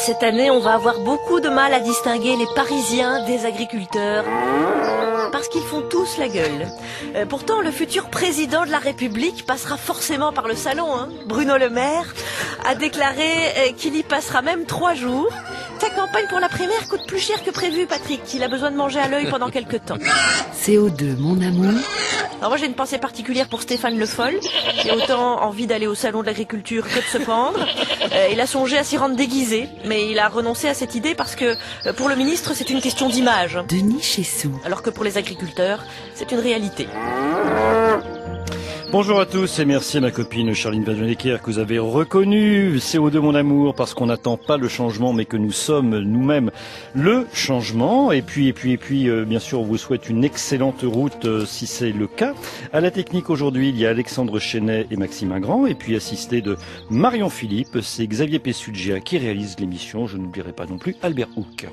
Cette année, on va avoir beaucoup de mal à distinguer les Parisiens des agriculteurs, parce qu'ils font tous la gueule. Pourtant, le futur président de la République passera forcément par le salon. Bruno Le Maire a déclaré qu'il y passera même 3 jours. Ta campagne pour la primaire coûte plus cher que prévu, Patrick. Il a besoin de manger à l'œil pendant quelques temps. CO2, mon amour. Alors moi, j'ai une pensée particulière pour Stéphane Le Foll, qui a autant envie d'aller au salon de l'agriculture que de se pendre. Il a songé à s'y rendre déguisé, mais il a renoncé à cette idée parce que pour le ministre, c'est une question d'image. Denis Chessou. Alors que pour les agriculteurs, c'est une réalité. Bonjour à tous et merci à ma copine Charline Vanhoenacker que vous avez reconnue. CO2 mon amour, parce qu'on n'attend pas le changement mais que nous sommes nous-mêmes le changement. Et puis bien sûr on vous souhaite une excellente route si c'est le cas. À la technique aujourd'hui il y a Alexandre Chenet et Maxime Ingrand et puis assisté de Marion Philippe, c'est Xavier Pessugia qui réalise l'émission. Je n'oublierai pas non plus Albert Houck.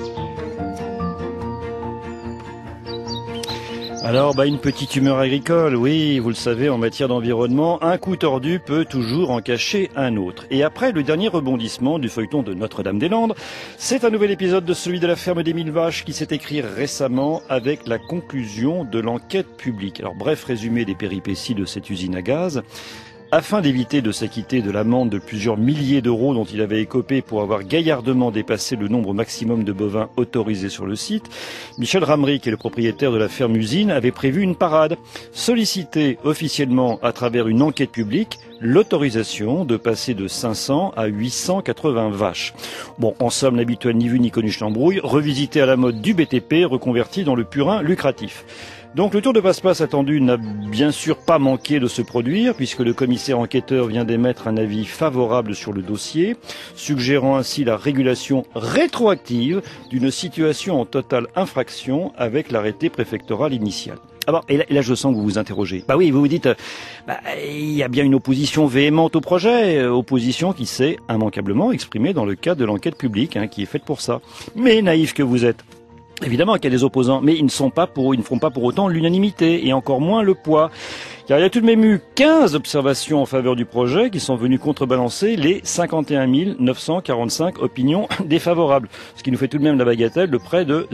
Alors, une petite humeur agricole, oui, vous le savez, en matière d'environnement, un coup tordu peut toujours en cacher un autre. Et après le dernier rebondissement du feuilleton de Notre-Dame-des-Landes, c'est un nouvel épisode de celui de la ferme des 1000 vaches qui s'est écrit récemment avec la conclusion de l'enquête publique. Alors, bref résumé des péripéties de cette usine à gaz. Afin d'éviter de s'acquitter de l'amende de plusieurs milliers d'euros dont il avait écopé pour avoir gaillardement dépassé le nombre maximum de bovins autorisés sur le site, Michel Ramry, qui est le propriétaire de la ferme-usine, avait prévu une parade, solliciter officiellement à travers une enquête publique l'autorisation de passer de 500 à 880 vaches. Bon, en somme, l'habituel ni vu ni connu chambrouille, revisité à la mode du BTP, reconverti dans le purin lucratif. Donc le tour de passe-passe attendu n'a bien sûr pas manqué de se produire puisque le commissaire enquêteur vient d'émettre un avis favorable sur le dossier, suggérant ainsi la régulation rétroactive d'une situation en totale infraction avec l'arrêté préfectoral initial. Alors, et là, je sens que vous vous interrogez. Oui, vous vous dites, il y a bien une opposition véhémente au projet, opposition qui s'est immanquablement exprimée dans le cadre de l'enquête publique, qui est faite pour ça. Mais naïf que vous êtes. Évidemment qu'il y a des opposants, mais ils ne feront pas pour autant l'unanimité, et encore moins le poids. Car il y a tout de même eu 15 observations en faveur du projet qui sont venues contrebalancer les 51 945 opinions défavorables. Ce qui nous fait tout de même la bagatelle de près de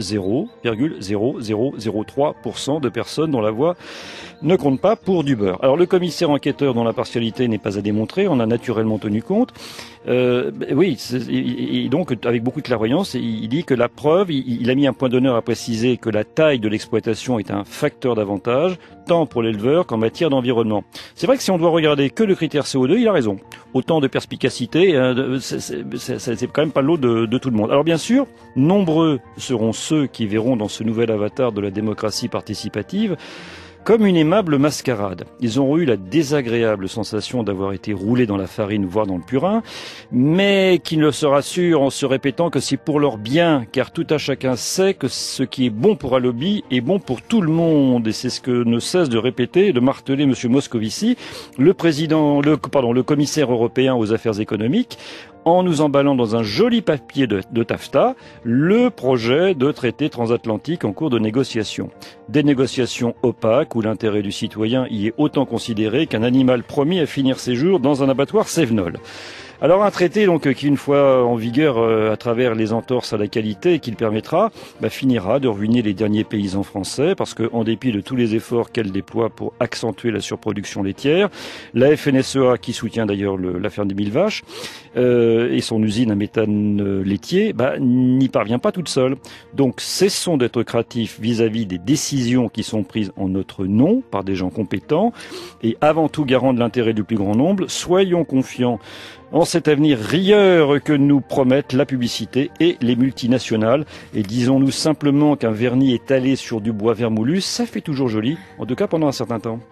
0,0003% de personnes dont la voix ne compte pas pour du beurre. Alors le commissaire enquêteur dont la partialité n'est pas à démontrer, on a naturellement tenu compte. Oui, et donc avec beaucoup de clairvoyance, il dit que la preuve, il a mis un point d'honneur à préciser que la taille de l'exploitation est un facteur d'avantage, tant pour l'éleveur qu'en matière d'environnement. C'est vrai que si on doit regarder que le critère CO2, il a raison. Autant de perspicacité, c'est quand même pas l'eau de tout le monde. Alors bien sûr, nombreux seront ceux qui verront dans ce nouvel avatar de la démocratie participative comme une aimable mascarade. Ils auront eu la désagréable sensation d'avoir été roulés dans la farine, voire dans le purin, mais qui ne se rassurent en se répétant que c'est pour leur bien, car tout à chacun sait que ce qui est bon pour un lobby est bon pour tout le monde. Et c'est ce que ne cesse de répéter et de marteler M. Moscovici, le commissaire européen aux affaires économiques, en nous emballant dans un joli papier de taffetas le projet de traité transatlantique en cours de négociation. Des négociations opaques où l'intérêt du citoyen y est autant considéré qu'un animal promis à finir ses jours dans un abattoir cévenol. Alors un traité donc qui une fois en vigueur à travers les entorses à la qualité qu'il permettra, finira de ruiner les derniers paysans français parce que en dépit de tous les efforts qu'elle déploie pour accentuer la surproduction laitière, la FNSEA qui soutient d'ailleurs la ferme des 1000 vaches et son usine à méthane laitier n'y parvient pas toute seule. Donc cessons d'être craintifs vis-à-vis des décisions qui sont prises en notre nom par des gens compétents et avant tout garants de l'intérêt du plus grand nombre, soyons confiants en cet avenir rieur que nous promettent la publicité et les multinationales. Et disons-nous simplement qu'un vernis étalé sur du bois vermoulu, ça fait toujours joli, en tout cas pendant un certain temps.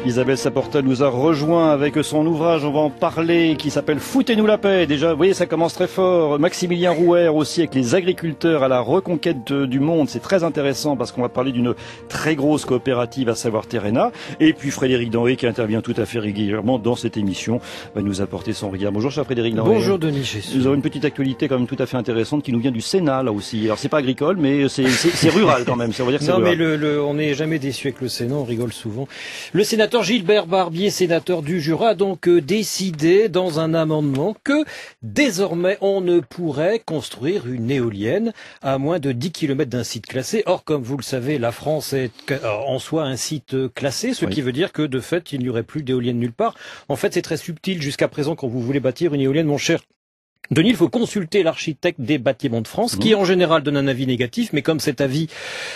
Isabelle Saporta nous a rejoint avec son ouvrage, on va en parler, qui s'appelle Foutez-nous la paix. Déjà, vous voyez, ça commence très fort. Maximilien Rouher aussi avec les agriculteurs à la reconquête du monde. C'est très intéressant parce qu'on va parler d'une très grosse coopérative, à savoir Terrena. Et puis Frédéric Denry qui intervient tout à fait régulièrement dans cette émission va nous apporter son regard. Bonjour cher Frédéric Denry. Bonjour Denis Chessou. Nous avons une petite actualité quand même tout à fait intéressante qui nous vient du Sénat là aussi. Alors c'est pas agricole mais c'est rural quand même. Ça veut dire que non mais on n'est jamais déçu avec le Sénat, on rigole souvent. Le sénateur Gilbert Barbier, sénateur du Jura, a donc décidé dans un amendement que désormais on ne pourrait construire une éolienne à moins de 10 km d'un site classé. Or, comme vous le savez, la France est en soi un site classé, ce qui veut dire que de fait il n'y aurait plus d'éolienne nulle part. En fait, c'est très subtil. Jusqu'à présent, quand vous voulez bâtir une éolienne, mon cher Denis, il faut consulter l'architecte des bâtiments de France, qui en général donne un avis négatif, mais comme cet avis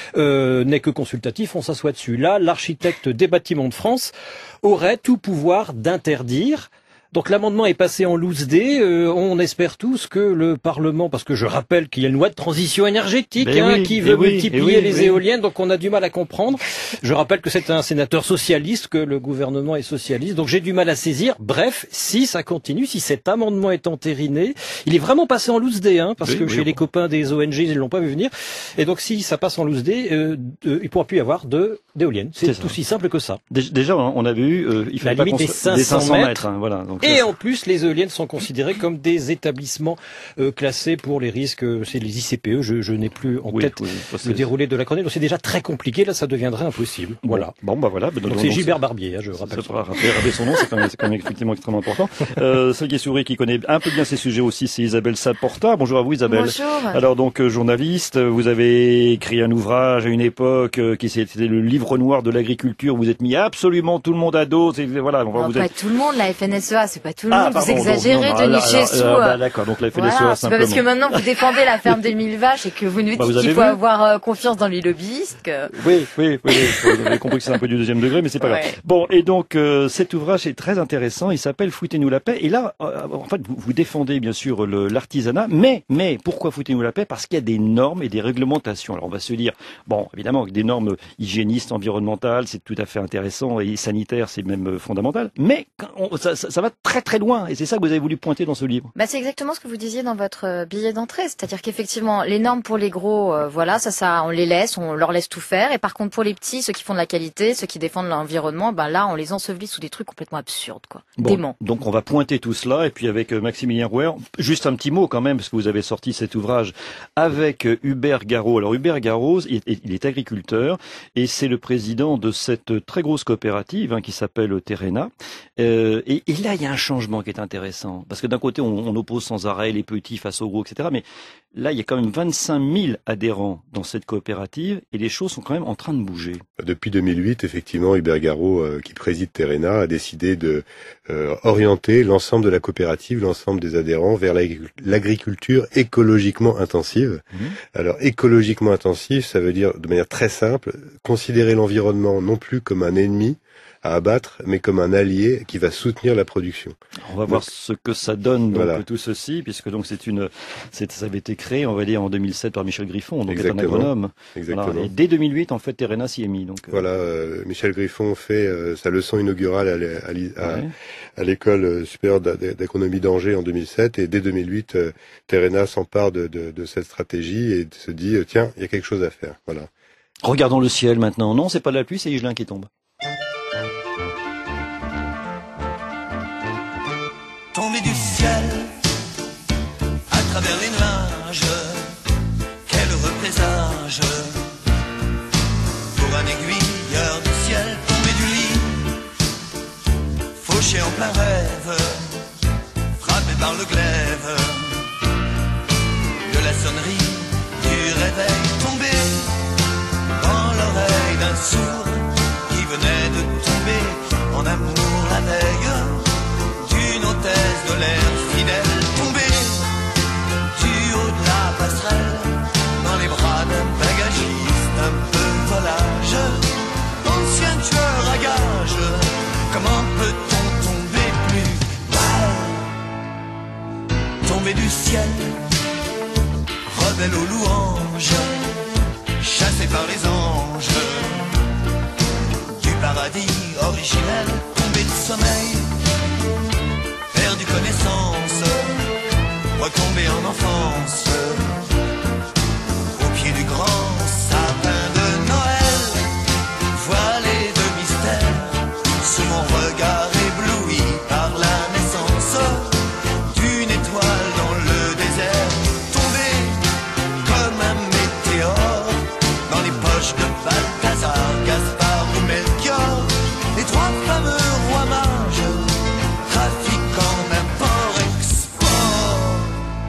n'est que consultatif, on s'assoit dessus. Là, l'architecte des bâtiments de France aurait tout pouvoir d'interdire. Donc l'amendement est passé en loose dé. On espère tous que le Parlement, parce que je rappelle qu'il y a une loi de transition énergétique qui veut multiplier les éoliennes, donc on a du mal à comprendre. Je rappelle que c'est un sénateur socialiste, que le gouvernement est socialiste, donc j'ai du mal à saisir. Bref, si ça continue, si cet amendement est entériné, il est vraiment passé en loose dé, parce que chez les copains des ONG, ils l'ont pas vu venir. Et donc si ça passe en loose dé, il pourra plus y avoir d'éoliennes. C'est aussi simple que ça. Déjà, on avait eu, il fallait la pas limite des 500 mètres. Voilà. Donc, et en plus, les éoliennes sont considérées comme des établissements classés pour les risques. C'est les ICPE. Je n'ai plus en tête le déroulé de l'acronyme. Donc c'est déjà très compliqué. Là, ça deviendrait impossible. Voilà. Bon, bah voilà. Donc c'est Gilbert Barbier, je rappelle. Rappeler son nom, c'est quand même effectivement extrêmement important. Sergueï Soury qui connaît un peu bien ces sujets aussi, c'est Isabelle Saporta. Bonjour à vous, Isabelle. Bonjour. Alors donc journaliste, vous avez écrit un ouvrage à une époque qui c'était le livre noir de l'agriculture. Vous êtes mis absolument tout le monde à dos. Voilà. Pas tout le monde. La FNSEA, c'est pas tout le monde. Vous exagérez, Denis Chessou. D'accord. Donc la FNSEA voilà, simplement. C'est pas parce que maintenant vous défendez la ferme des 1000 vaches et que vous nous dites qu'il faut avoir confiance dans les lobbyistes. Oui. Vous avez compris que c'est un peu du deuxième degré, mais c'est pas grave. Bon, et donc cet ouvrage est très intéressant. Il s'appelle Foutez-nous la paix. Et là, en fait, vous défendez bien sûr l'artisanat, mais pourquoi Foutez-nous la paix? Parce qu'il y a des normes et des réglementations. Alors on va se dire, bon, évidemment, des normes hygiénistes, environnementales, c'est tout à fait intéressant, et sanitaires, c'est même fondamental. Mais ça va très très loin, et c'est ça que vous avez voulu pointer dans ce livre. C'est exactement ce que vous disiez dans votre billet d'entrée, c'est-à-dire qu'effectivement, les normes pour les gros, ça, on les laisse, on leur laisse tout faire, et par contre pour les petits, ceux qui font de la qualité, ceux qui défendent l'environnement, là, on les ensevelit sous des trucs complètement absurdes, déments. Donc on va pointer tout cela, et puis avec Maximilien Rouher, juste un petit mot quand même, parce que vous avez sorti cet ouvrage avec Hubert Garot. Alors Hubert Garot, il est agriculteur, et c'est le président de cette très grosse coopérative qui s'appelle Terrena. Et là, il y a un changement qui est intéressant, parce que d'un côté, on oppose sans arrêt les petits face aux gros, etc. Mais là, il y a quand même 25 000 adhérents dans cette coopérative, et les choses sont quand même en train de bouger. Depuis 2008, effectivement, Hubert Garot, qui préside Terrena, a décidé de orienter l'ensemble de la coopérative, l'ensemble des adhérents, vers l'agriculture écologiquement intensive. Alors, écologiquement intensive, ça veut dire, de manière très simple, considérer l'environnement non plus comme un ennemi à abattre, mais comme un allié qui va soutenir la production. On va voir ce que ça donne, donc, tout ceci, puisque donc ça avait été créé, on va dire, en 2007 par Michel Griffon, donc est un agronome. Exactement. Voilà. Et dès 2008, en fait, Terrena s'y est mis. Donc, voilà, Michel Griffon fait sa leçon inaugurale à l'école supérieure d'agronomie d'Angers en 2007, et dès 2008, Terrena s'empare de cette stratégie et se dit, tiens, il y a quelque chose à faire. Voilà. Regardons le ciel maintenant. Non, c'est pas de la pluie, c'est Higelin qui tombe. Tombé du ciel, à travers les nuages, quel heureux présage, pour un aiguilleur du ciel tombé du lit, fauché en plein rêve, frappé par le glaive, de la sonnerie du réveil, tombé dans l'oreille d'un sourd, qui venait de tomber en amour la veille, d'une hôtesse de l'air fidèle, tombée du haut de la passerelle, dans les bras d'un bagagiste un peu volage, ancien tueur à gages, comment peut-on tomber plus mal? originelle, tomber de sommeil, perdu connaissance, retomber en enfance, au pied du grand sapin de Noël, voilé de mystère, sous mon regard ébloui par la naissance d'une étoile dans le désert, tombé comme un météore dans les poches de Balthazar, Gaspard ou Melchior, les trois fameux rois mages, trafiquant d'import-export.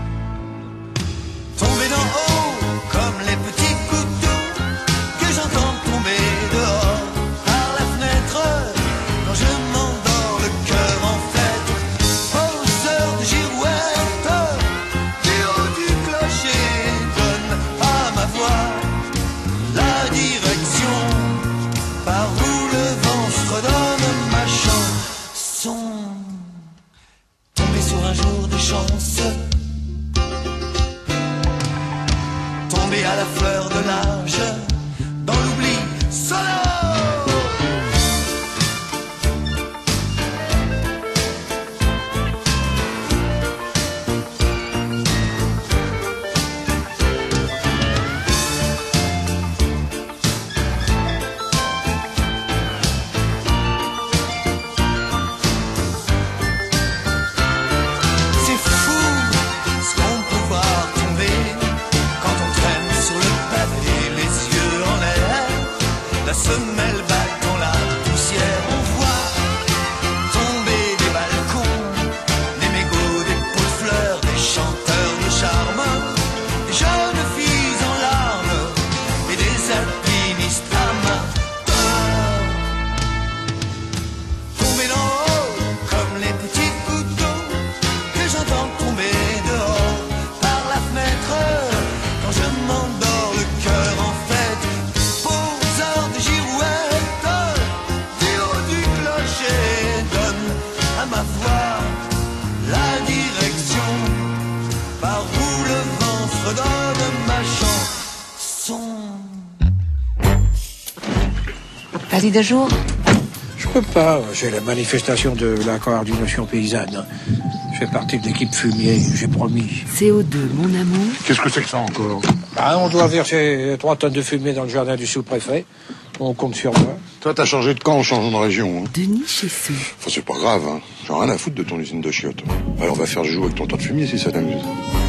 Tombé d'en haut comme les petits couteaux que j'entends tomber dehors par la fenêtre quand je m'endors le cœur en fête, aux heures de girouette, du haut du clocher donne à ma voix la direction par où le vent fredonne ma chanson. Tombé sur un jour de chance, tombé à la fleur de l'âge, dans l'oubli sonore. C'est fou ce qu'on peut voir tomber quand on traîne sur le pavé, les yeux en l'air, la semelle battant la poussière. On voit tomber des balcons, des mégots, des pots de fleurs, des chanteurs de charme, des jeunes filles en larmes et des alpinistes amateurs. Tomber d'en haut comme les petits couteaux que j'entends tomber dehors par la fenêtre quand je m'endors le cœur en fête, aux heures de girouette, du haut du clocher donne à ma voix la direction par où le vent fredonne ma chanson. Vas-y de jour. Je peux pas, c'est la manifestation de la coordination paysanne. Je fais partie de l'équipe fumier, j'ai promis. CO2, mon amour. Qu'est-ce que c'est que ça encore? On doit verser 3 tonnes de fumée dans le jardin du sous-préfet. On compte sur moi. Toi, t'as changé de camp en changeant de région. Hein. Denis Chessou. Enfin, c'est pas grave, hein. J'en ai rien à foutre de ton usine de chiottes. Alors, on va faire le jeu avec ton tas de fumier si ça t'amuse.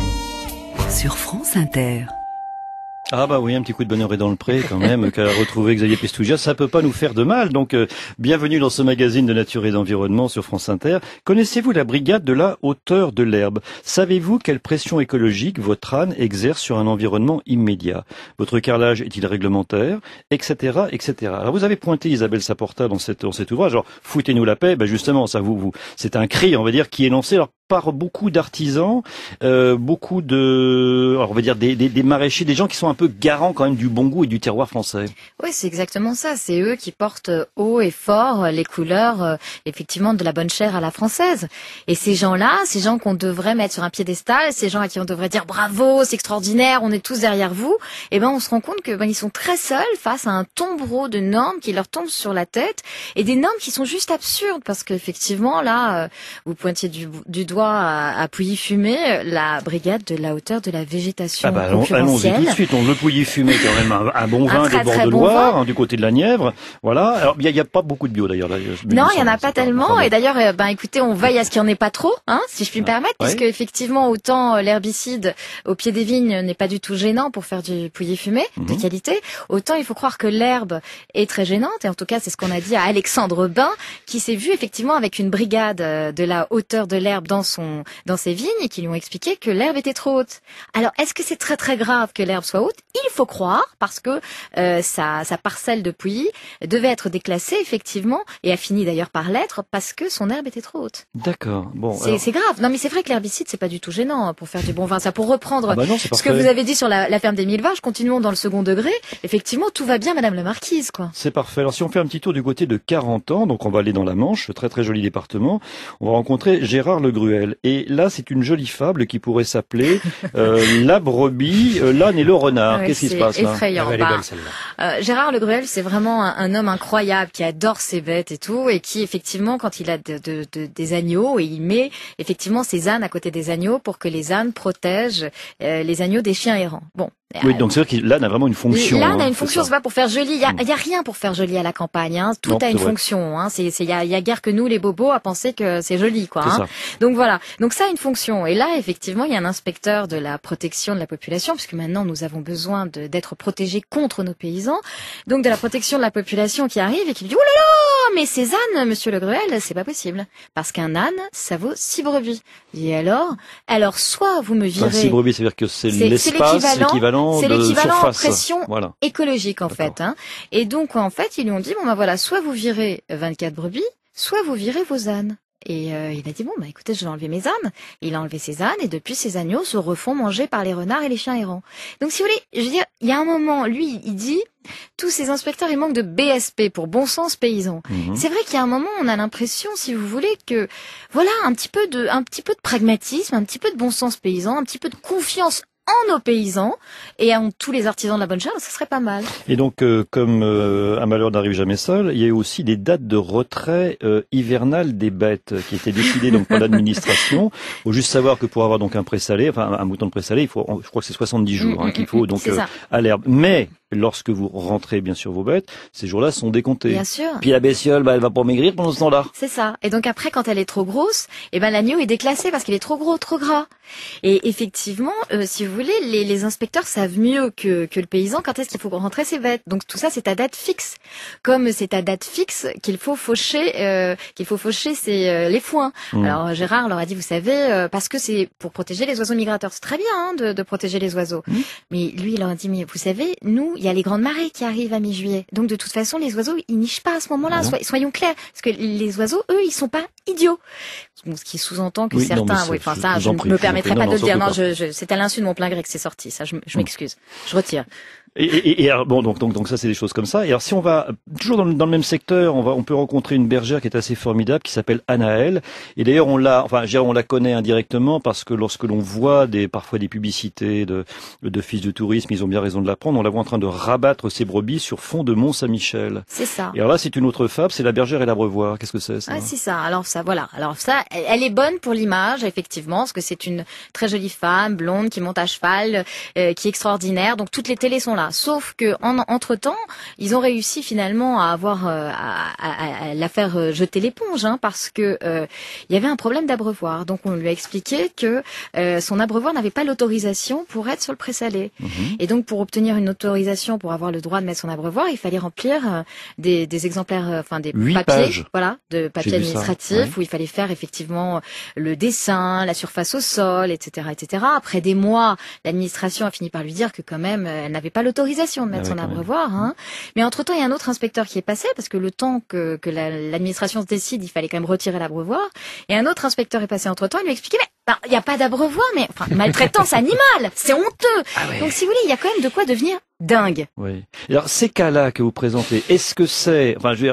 Sur France Inter. Ah bah oui, un petit coup de bonheur est dans le pré quand même, qu'a retrouvé Xavier Pestougia, ça peut pas nous faire de mal. Donc bienvenue dans ce magazine de nature et d'environnement sur France Inter. Connaissez-vous la brigade de la hauteur de l'herbe? Savez-vous quelle pression écologique votre âne exerce sur un environnement immédiat? Votre carrelage est-il réglementaire? Etc. etc. Alors vous avez pointé Isabelle Saporta dans cet ouvrage, genre foutez-nous la paix, ben justement ça c'est un cri on va dire qui est lancé alors par beaucoup d'artisans, beaucoup de, alors on va dire des maraîchers, des gens qui sont un peu garants quand même du bon goût et du terroir français. Oui, c'est exactement ça. C'est eux qui portent haut et fort les couleurs, effectivement, de la bonne chair à la française. Et ces gens-là, ces gens qu'on devrait mettre sur un piédestal, ces gens à qui on devrait dire bravo, c'est extraordinaire, on est tous derrière vous, eh ben on se rend compte que ils sont très seuls face à un tombereau de normes qui leur tombent sur la tête et des normes qui sont juste absurdes parce qu'effectivement là, vous pointiez du doigt à Pouilly-Fumé, la brigade de la hauteur de la végétation concurrentielle. Allons-y tout de suite. Le Pouilly-Fumé, quand même un bon vin des bords de bon Loire, hein, du côté de la Nièvre. Voilà. Alors il y a pas beaucoup de bio d'ailleurs. Non, il y en a pas tellement. Et d'ailleurs, écoutez, on veille à ce qu'il n'y en ait pas trop, hein, si je puis me permettre, puisque effectivement, autant l'herbicide au pied des vignes n'est pas du tout gênant pour faire du Pouilly-Fumé de qualité, autant il faut croire que l'herbe est très gênante. Et en tout cas, c'est ce qu'on a dit à Alexandre Bain, qui s'est vu effectivement avec une brigade de la hauteur de l'herbe dans ses vignes et qui lui ont expliqué que l'herbe était trop haute. Alors, est-ce que c'est très très grave que l'herbe soit haute? Il faut croire, parce que sa parcelle de Pouilly devait être déclassée effectivement, et a fini d'ailleurs par l'être, parce que son herbe était trop haute. D'accord. Bon. C'est grave. Non, mais c'est vrai que l'herbicide, c'est pas du tout gênant pour faire du bon vin. Ça, pour reprendre ce que vous avez dit sur la ferme des 1000 vaches, continuons dans le second degré. Effectivement, tout va bien, Madame la Marquise, quoi. C'est parfait. Alors, si on fait un petit tour du côté de 40 ans, donc on va aller dans la Manche, très très joli département, on va rencontrer Gérard Le Gruel. Gruel. Et là, c'est une jolie fable qui pourrait s'appeler La brebis, l'âne et le renard. Ouais, Qu'est-ce qui se passe là? Effrayant. Elle est belle, celle-là. Gérard Le Gruel, c'est vraiment un homme incroyable qui adore ses bêtes et tout, et qui effectivement, quand il a des agneaux, et il met effectivement ses ânes à côté des agneaux pour que les ânes protègent les agneaux des chiens errants. Bon. Oui, donc c'est vrai que l'âne a vraiment une fonction. L'âne a une c'est fonction, ça. c'est pas pour faire joli. Il y a rien pour faire joli à la campagne. Hein. Tout Non, a une c'est vrai. fonction. Hein. Il y a guère que nous, les bobos, à penser que c'est joli, quoi. C'est Hein. ça. Donc voilà. Donc ça a une fonction. Et là, effectivement, il y a un inspecteur de la protection de la population, puisque maintenant nous avons besoin d'être protégés contre nos paysans. Donc de la protection de la population qui arrive et qui lui dit: oh là là, mais ces ânes, Monsieur Le Gruel, c'est pas possible, parce qu'un âne, ça vaut 6 brebis. Et alors, soit vous me virez. Enfin, 6 brebis, c'est-à-dire que c'est C'est l'espace, l'équivalent c'est de l'équivalent en surface. pression Voilà. écologique, en fait. Hein. Et donc, en fait, ils lui ont dit, bon, ben voilà, soit vous virez 24 brebis, soit vous virez vos ânes. Et il a dit, bon, bah écoutez, je vais enlever mes ânes. Il a enlevé ses ânes, et depuis, ces agneaux se refont manger par les renards et les chiens errants. Donc, si vous voulez, je veux dire, il y a un moment, lui, il dit, tous ces inspecteurs, ils manquent de BSP, pour bon sens paysan. Mhm. C'est vrai qu'il y a un moment, on a l'impression, si vous voulez, que, voilà, un petit peu de pragmatisme, un petit peu de bon sens paysan, un petit peu de confiance en nos paysans et en tous les artisans de la bonne chair, ça serait pas mal. Et donc, comme un malheur n'arrive jamais seul, il y a eu aussi des dates de retrait hivernal des bêtes qui étaient décidées donc par l'administration. Il faut juste savoir que pour avoir donc un présalé, enfin un mouton de présalé, il faut, je crois que c'est 70 jours qu'il faut donc à l'herbe. Mais lorsque vous rentrez bien sûr vos bêtes, ces jours-là sont décomptés. Bien sûr. Puis la bestiole, elle va pas maigrir pendant ce temps-là. C'est ça. Et donc après, quand elle est trop grosse, l'agneau est déclassé parce qu'il est trop gros, trop gras. Et effectivement, si vous voulez, les inspecteurs savent mieux que le paysan quand est-ce qu'il faut rentrer ses bêtes. Donc tout ça, c'est à date fixe. Comme c'est à date fixe qu'il faut faucher, les foins. Alors Gérard leur a dit, vous savez, parce que c'est pour protéger les oiseaux migrateurs. C'est très bien hein, de protéger les oiseaux. Mais lui, il leur a dit, mais vous savez, nous, il y a les grandes marées qui arrivent à mi-juillet. Donc de toute façon, les oiseaux, ils nichent pas à ce moment-là. Soyons clairs, parce que les oiseaux, eux, ils sont pas idiots. Bon, ce qui sous-entend que certains, je ne me permettrai pas de le dire. Non, c'est à l'insu de mon plein gré que c'est sorti. Ça, je m'excuse. Je retire. Et alors, bon, donc ça c'est des choses comme ça. Et alors si on va toujours dans le même secteur, on peut rencontrer une bergère qui est assez formidable, qui s'appelle Anaëlle. Et d'ailleurs on la connaît indirectement parce que lorsque l'on voit parfois des publicités d'office de tourisme, ils ont bien raison de la prendre. On la voit en train de rabattre ses brebis sur fond de Mont-Saint-Michel. C'est ça. Et alors là c'est une autre fable, c'est la bergère et l'abreuvoir. Qu'est-ce que c'est ça? Ah c'est ça. Alors ça, voilà. Alors ça, elle est bonne pour l'image effectivement, parce que c'est une très jolie femme blonde qui monte à cheval, qui est extraordinaire. Donc toutes les télés sont là. Sauf que entre-temps, ils ont réussi finalement à la faire jeter l'éponge, hein, parce que il y avait un problème d'abreuvoir. Donc on lui a expliqué que son abreuvoir n'avait pas l'autorisation pour être sur le présalé. Et donc pour obtenir une autorisation pour avoir le droit de mettre son abreuvoir, il fallait remplir des exemplaires, des 8 papiers, pages. Voilà, de papiers administratifs où il fallait faire effectivement le dessin, la surface au sol, etc., etc. Après des mois, l'administration a fini par lui dire que quand même, elle n'avait pas l'autorisation de mettre son abreuvoir. Hein. Mais entre-temps, il y a un autre inspecteur qui est passé, parce que le temps que l'administration se décide, il fallait quand même retirer l'abreuvoir. Et un autre inspecteur est passé entre-temps, il lui a expliqué, mais il n'y a pas d'abreuvoir, mais maltraitance animale, c'est honteux. Donc si vous voulez, il y a quand même de quoi devenir dingue. Oui. Alors ces cas-là que vous présentez, est-ce que c'est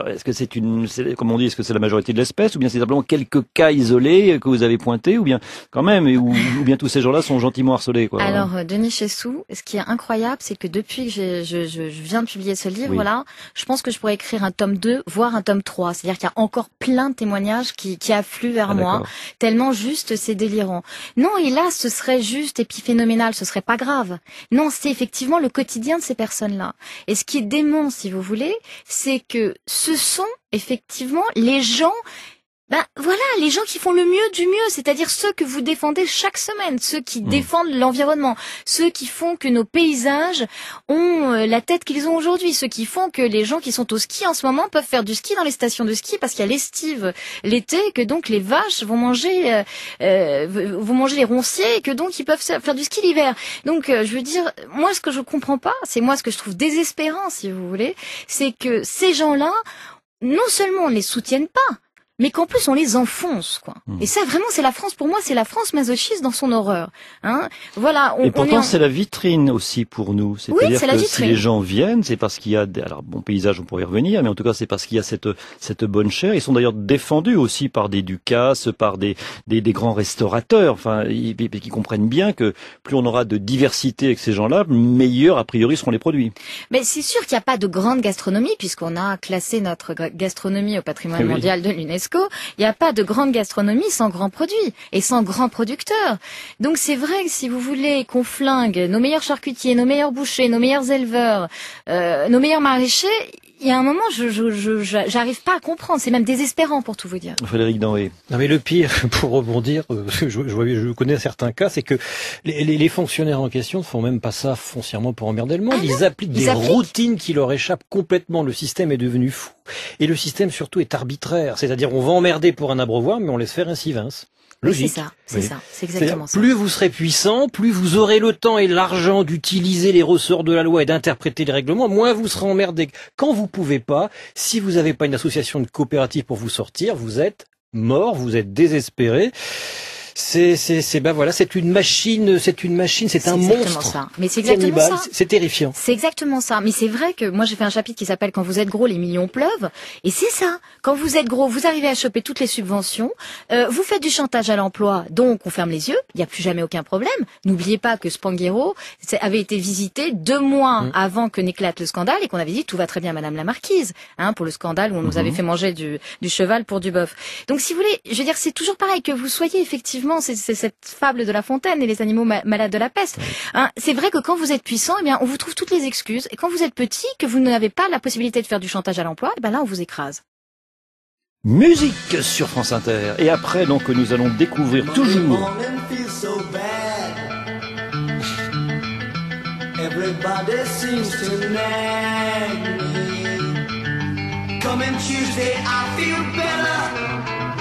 comme on dit, est-ce que c'est la majorité de l'espèce, ou bien c'est simplement quelques cas isolés que vous avez pointés, ou bien quand même, ou bien tous ces gens-là sont gentiment harcelés, quoi. Alors Denis Chessou, ce qui est incroyable, c'est que depuis que je viens de publier ce livre-là, je pense que je pourrais écrire un tome 2, voire un tome 3. C'est-à-dire qu'il y a encore plein de témoignages qui affluent vers moi, tellement juste c'est délirant. Non, et là, ce serait juste épiphénoménal, ce serait pas grave. Non, c'est effectivement le quotidien de ces personnes-là. Et ce qui est dément, si vous voulez, c'est que ce sont effectivement les gens, les gens qui font le mieux du mieux, c'est-à-dire ceux que vous défendez chaque semaine, ceux qui défendent l'environnement, ceux qui font que nos paysages ont la tête qu'ils ont aujourd'hui, ceux qui font que les gens qui sont au ski en ce moment peuvent faire du ski dans les stations de ski parce qu'il y a l'estive l'été, que donc les vaches vont manger les ronciers et que donc ils peuvent faire du ski l'hiver. Donc je veux dire, moi ce que je comprends pas, c'est moi ce que je trouve désespérant si vous voulez, c'est que ces gens-là, non seulement on ne les soutienne pas, mais qu'en plus on les enfonce, quoi. Et ça, vraiment, c'est la France, pour moi, c'est la France masochiste dans son horreur. Hein, voilà. Et pourtant, c'est la vitrine aussi pour nous. C'est-à-dire que si les gens viennent, c'est parce qu'il y a alors bon paysage, on pourrait y revenir, mais en tout cas, c'est parce qu'il y a cette bonne chair. Ils sont d'ailleurs défendus aussi par des Ducasse, par des grands restaurateurs, enfin, qui comprennent bien que plus on aura de diversité avec ces gens-là, meilleurs a priori seront les produits. Mais c'est sûr qu'il n'y a pas de grande gastronomie, puisqu'on a classé notre gastronomie au patrimoine mondial de l'UNESCO. Il n'y a pas de grande gastronomie sans grands produits et sans grands producteurs. Donc c'est vrai que si vous voulez qu'on flingue nos meilleurs charcutiers, nos meilleurs bouchers, nos meilleurs éleveurs, nos meilleurs maraîchers, il y a un moment, j'arrive pas à comprendre. C'est même désespérant pour tout vous dire. Frédéric Denré. Non mais le pire, pour rebondir, je connais certains cas, c'est que les fonctionnaires en question ne font même pas ça foncièrement pour emmerder le monde. Ils appliquent des routines qui leur échappent complètement. Le système est devenu fou. Et le système surtout est arbitraire. C'est-à-dire on va emmerder pour un abreuvoir, mais on laisse faire un Sivins. Logique. C'est ça, c'est exactement ça. Plus vous serez puissant, plus vous aurez le temps et l'argent d'utiliser les ressorts de la loi et d'interpréter les règlements, moins vous serez emmerdé. Quand vous pouvez pas, si vous n'avez pas une association de coopérative pour vous sortir, vous êtes mort, vous êtes désespéré. Voilà, c'est une machine, c'est un monstre. Ça. Mais c'est exactement ça. C'est terrifiant. C'est exactement ça. Mais c'est vrai que moi j'ai fait un chapitre qui s'appelle Quand vous êtes gros, les millions pleuvent. Et c'est ça. Quand vous êtes gros, vous arrivez à choper toutes les subventions. Vous faites du chantage à l'emploi, donc on ferme les yeux. Il n'y a plus jamais aucun problème. N'oubliez pas que Spanghero avait été visité 2 mois avant que n'éclate le scandale et qu'on avait dit tout va très bien, Madame la Marquise, hein, pour le scandale où on nous avait fait manger du cheval pour du bœuf. Donc si vous voulez, je veux dire, c'est toujours pareil que vous soyez effectivement. C'est cette fable de La Fontaine et les animaux malades de la peste. Hein, c'est vrai que quand vous êtes puissant, eh bien, on vous trouve toutes les excuses. Et quand vous êtes petit, que vous n'avez pas la possibilité de faire du chantage à l'emploi, eh ben là, on vous écrase. Musique sur France Inter. Et après, donc, nous allons découvrir toujours. Everybody seems to nag me. Coming Tuesday, I feel better.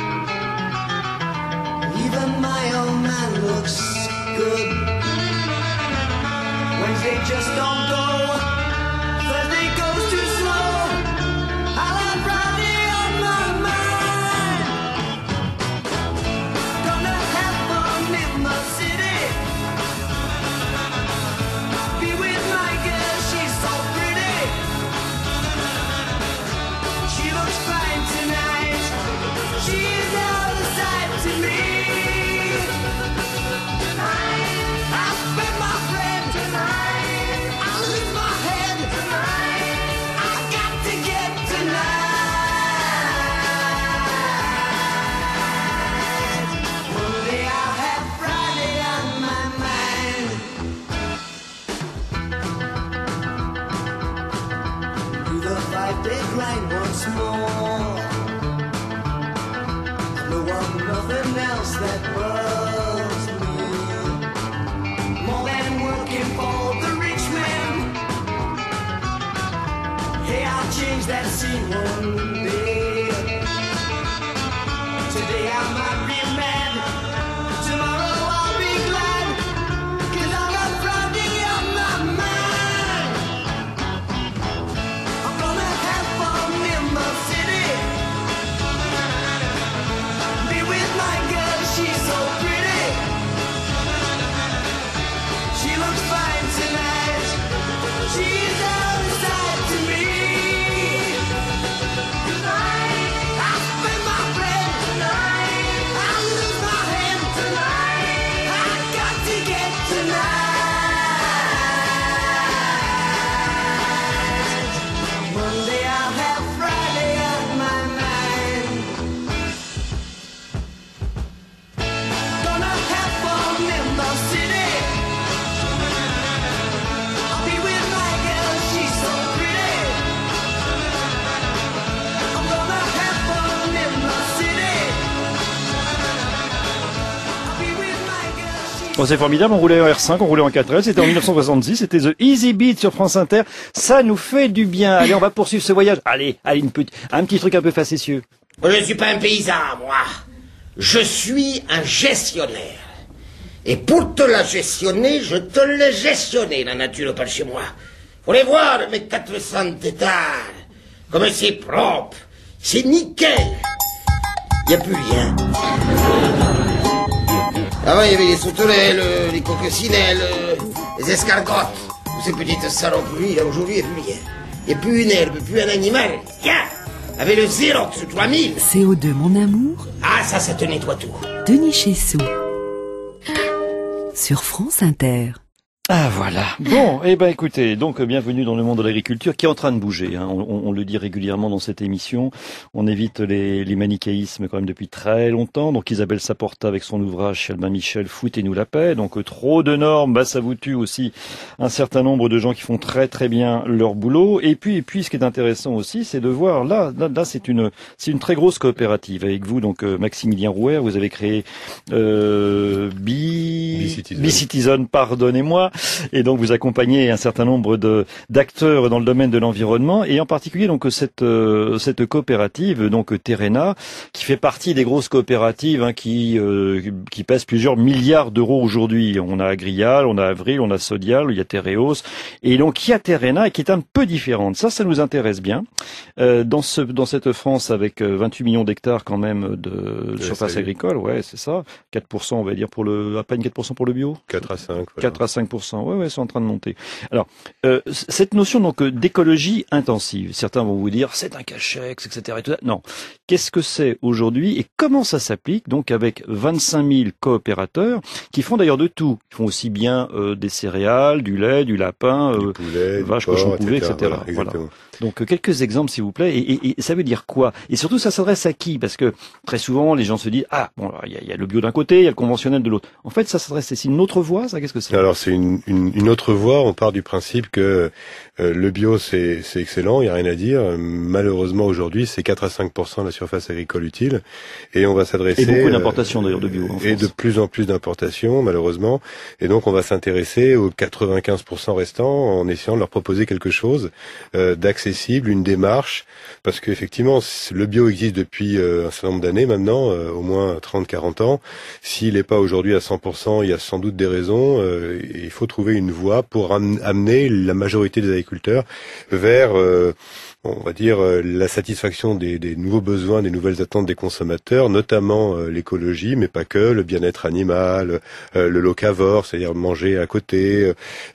Even my old man looks good. Wednesday just don't go. Thursday goes too slow. I'll have Friday on my mind. Gonna have fun in the city. Be with my girl, she's so pretty. She looks fine tonight. She's out of sight to me. Once more, I know I'm nothing else that bugs me more than working for the rich man. Hey, I'll change that scene one day. Today I might be mad, tomorrow I'll be glad, 'cause I got Friday on my mind. I'm gonna have fun in the city. Be with my girl, she's so pretty. She looks fine tonight. She's out of sight to me. Tonight, I spend my bread. Tonight, I lose my head. Tonight, I got to get tonight. Monday I'll have Friday on my mind. Gonna have fun in the city. I'll be with my girl, she's so pretty. I'm gonna have fun in the city. I'll be with my girl, she's Bon, c'est formidable, on roulait en R5, on roulait en 4L, c'était en 1966, c'était The Easy Beat sur France Inter. Ça nous fait du bien. Allez, on va poursuivre ce voyage. Allez, un petit truc un peu facétieux. Je ne suis pas un paysan, moi. Je suis un gestionnaire. Et pour te la gestionner, je te l'ai gestionné, la nature par chez moi. Faut les voir, mes 400 hectares. Comme c'est propre. C'est nickel. Il n'y a plus rien. Avant, il y avait les sauterelles, les coccinelles, les escargottes, tous ces petites saloperies. Là, aujourd'hui, il n'y a plus rien. Il n'y a plus une herbe, plus un animal. Tiens, avec le Xerox 3000. CO2 Mon Amour, Ah, ça te nettoie tout. Denis Chessou. Sur France Inter. Ah voilà. Bon, eh ben écoutez, donc bienvenue dans le monde de l'agriculture qui est en train de bouger. Hein. On le dit régulièrement dans cette émission. On évite les manichéismes quand même depuis très longtemps. Donc Isabelle Saporta avec son ouvrage chez Albin Michel, Foutez-nous la paix. Donc trop de normes, bah ça vous tue aussi un certain nombre de gens qui font très très bien leur boulot. Et puis ce qui est intéressant aussi, c'est de voir là c'est une très grosse coopérative avec vous. Donc Maximilien Rouher, vous avez créé Bicitizen, pardonnez-moi. Et donc vous accompagnez un certain nombre d'acteurs dans le domaine de l'environnement et en particulier donc cette coopérative donc Terrena qui fait partie des grosses coopératives hein, qui pèsent plusieurs milliards d'euros aujourd'hui. On a Agrial, on a Avril, on a Sodial, il y a Tereos et donc il y a Terrena qui est un peu différente. Ça nous intéresse bien dans cette France avec 28 millions d'hectares quand même de surface agricole. Ouais, c'est ça. 4% on va dire à peine 4% pour le bio. 4 à 5. Voilà. 4 à 5%. Ouais, c'est en train de monter. Alors, cette notion donc d'écologie intensive, certains vont vous dire c'est un cachex, etc. Et tout ça. Non. Qu'est-ce que c'est aujourd'hui et comment ça s'applique donc avec 25 000 coopérateurs qui font d'ailleurs de tout. Ils font aussi bien des céréales, du lait, du lapin, du poulet, vache, cochon, poulet, etc. Voilà. Donc quelques exemples s'il vous plaît. Et ça veut dire quoi? Et surtout ça s'adresse à qui? Parce que très souvent les gens se disent il y a le bio d'un côté, il y a le conventionnel de l'autre. En fait ça s'adresse, c'est une autre voie, ça? Qu'est-ce que c'est? Alors c'est une autre voie. On part du principe que le bio c'est excellent, il y a rien à dire. Malheureusement aujourd'hui c'est 4 à 5% de la surface agricole utile et on va s'adresser et beaucoup d'importations d'ailleurs de bio en et France. de plus en plus d'importations malheureusement et donc on va s'intéresser aux 95% restants en essayant de leur proposer quelque chose d'accessible, une démarche parce qu'effectivement le bio existe depuis un certain nombre d'années maintenant, au moins 30-40 ans. S'il n'est pas aujourd'hui à 100%, il y a sans doute des raisons. Et il faut trouver une voie pour amener la majorité des agriculteurs vers on va dire la satisfaction des nouveaux besoins, des nouvelles attentes des consommateurs, notamment l'écologie, mais pas que, le bien-être animal, le locavore, c'est-à-dire manger à côté,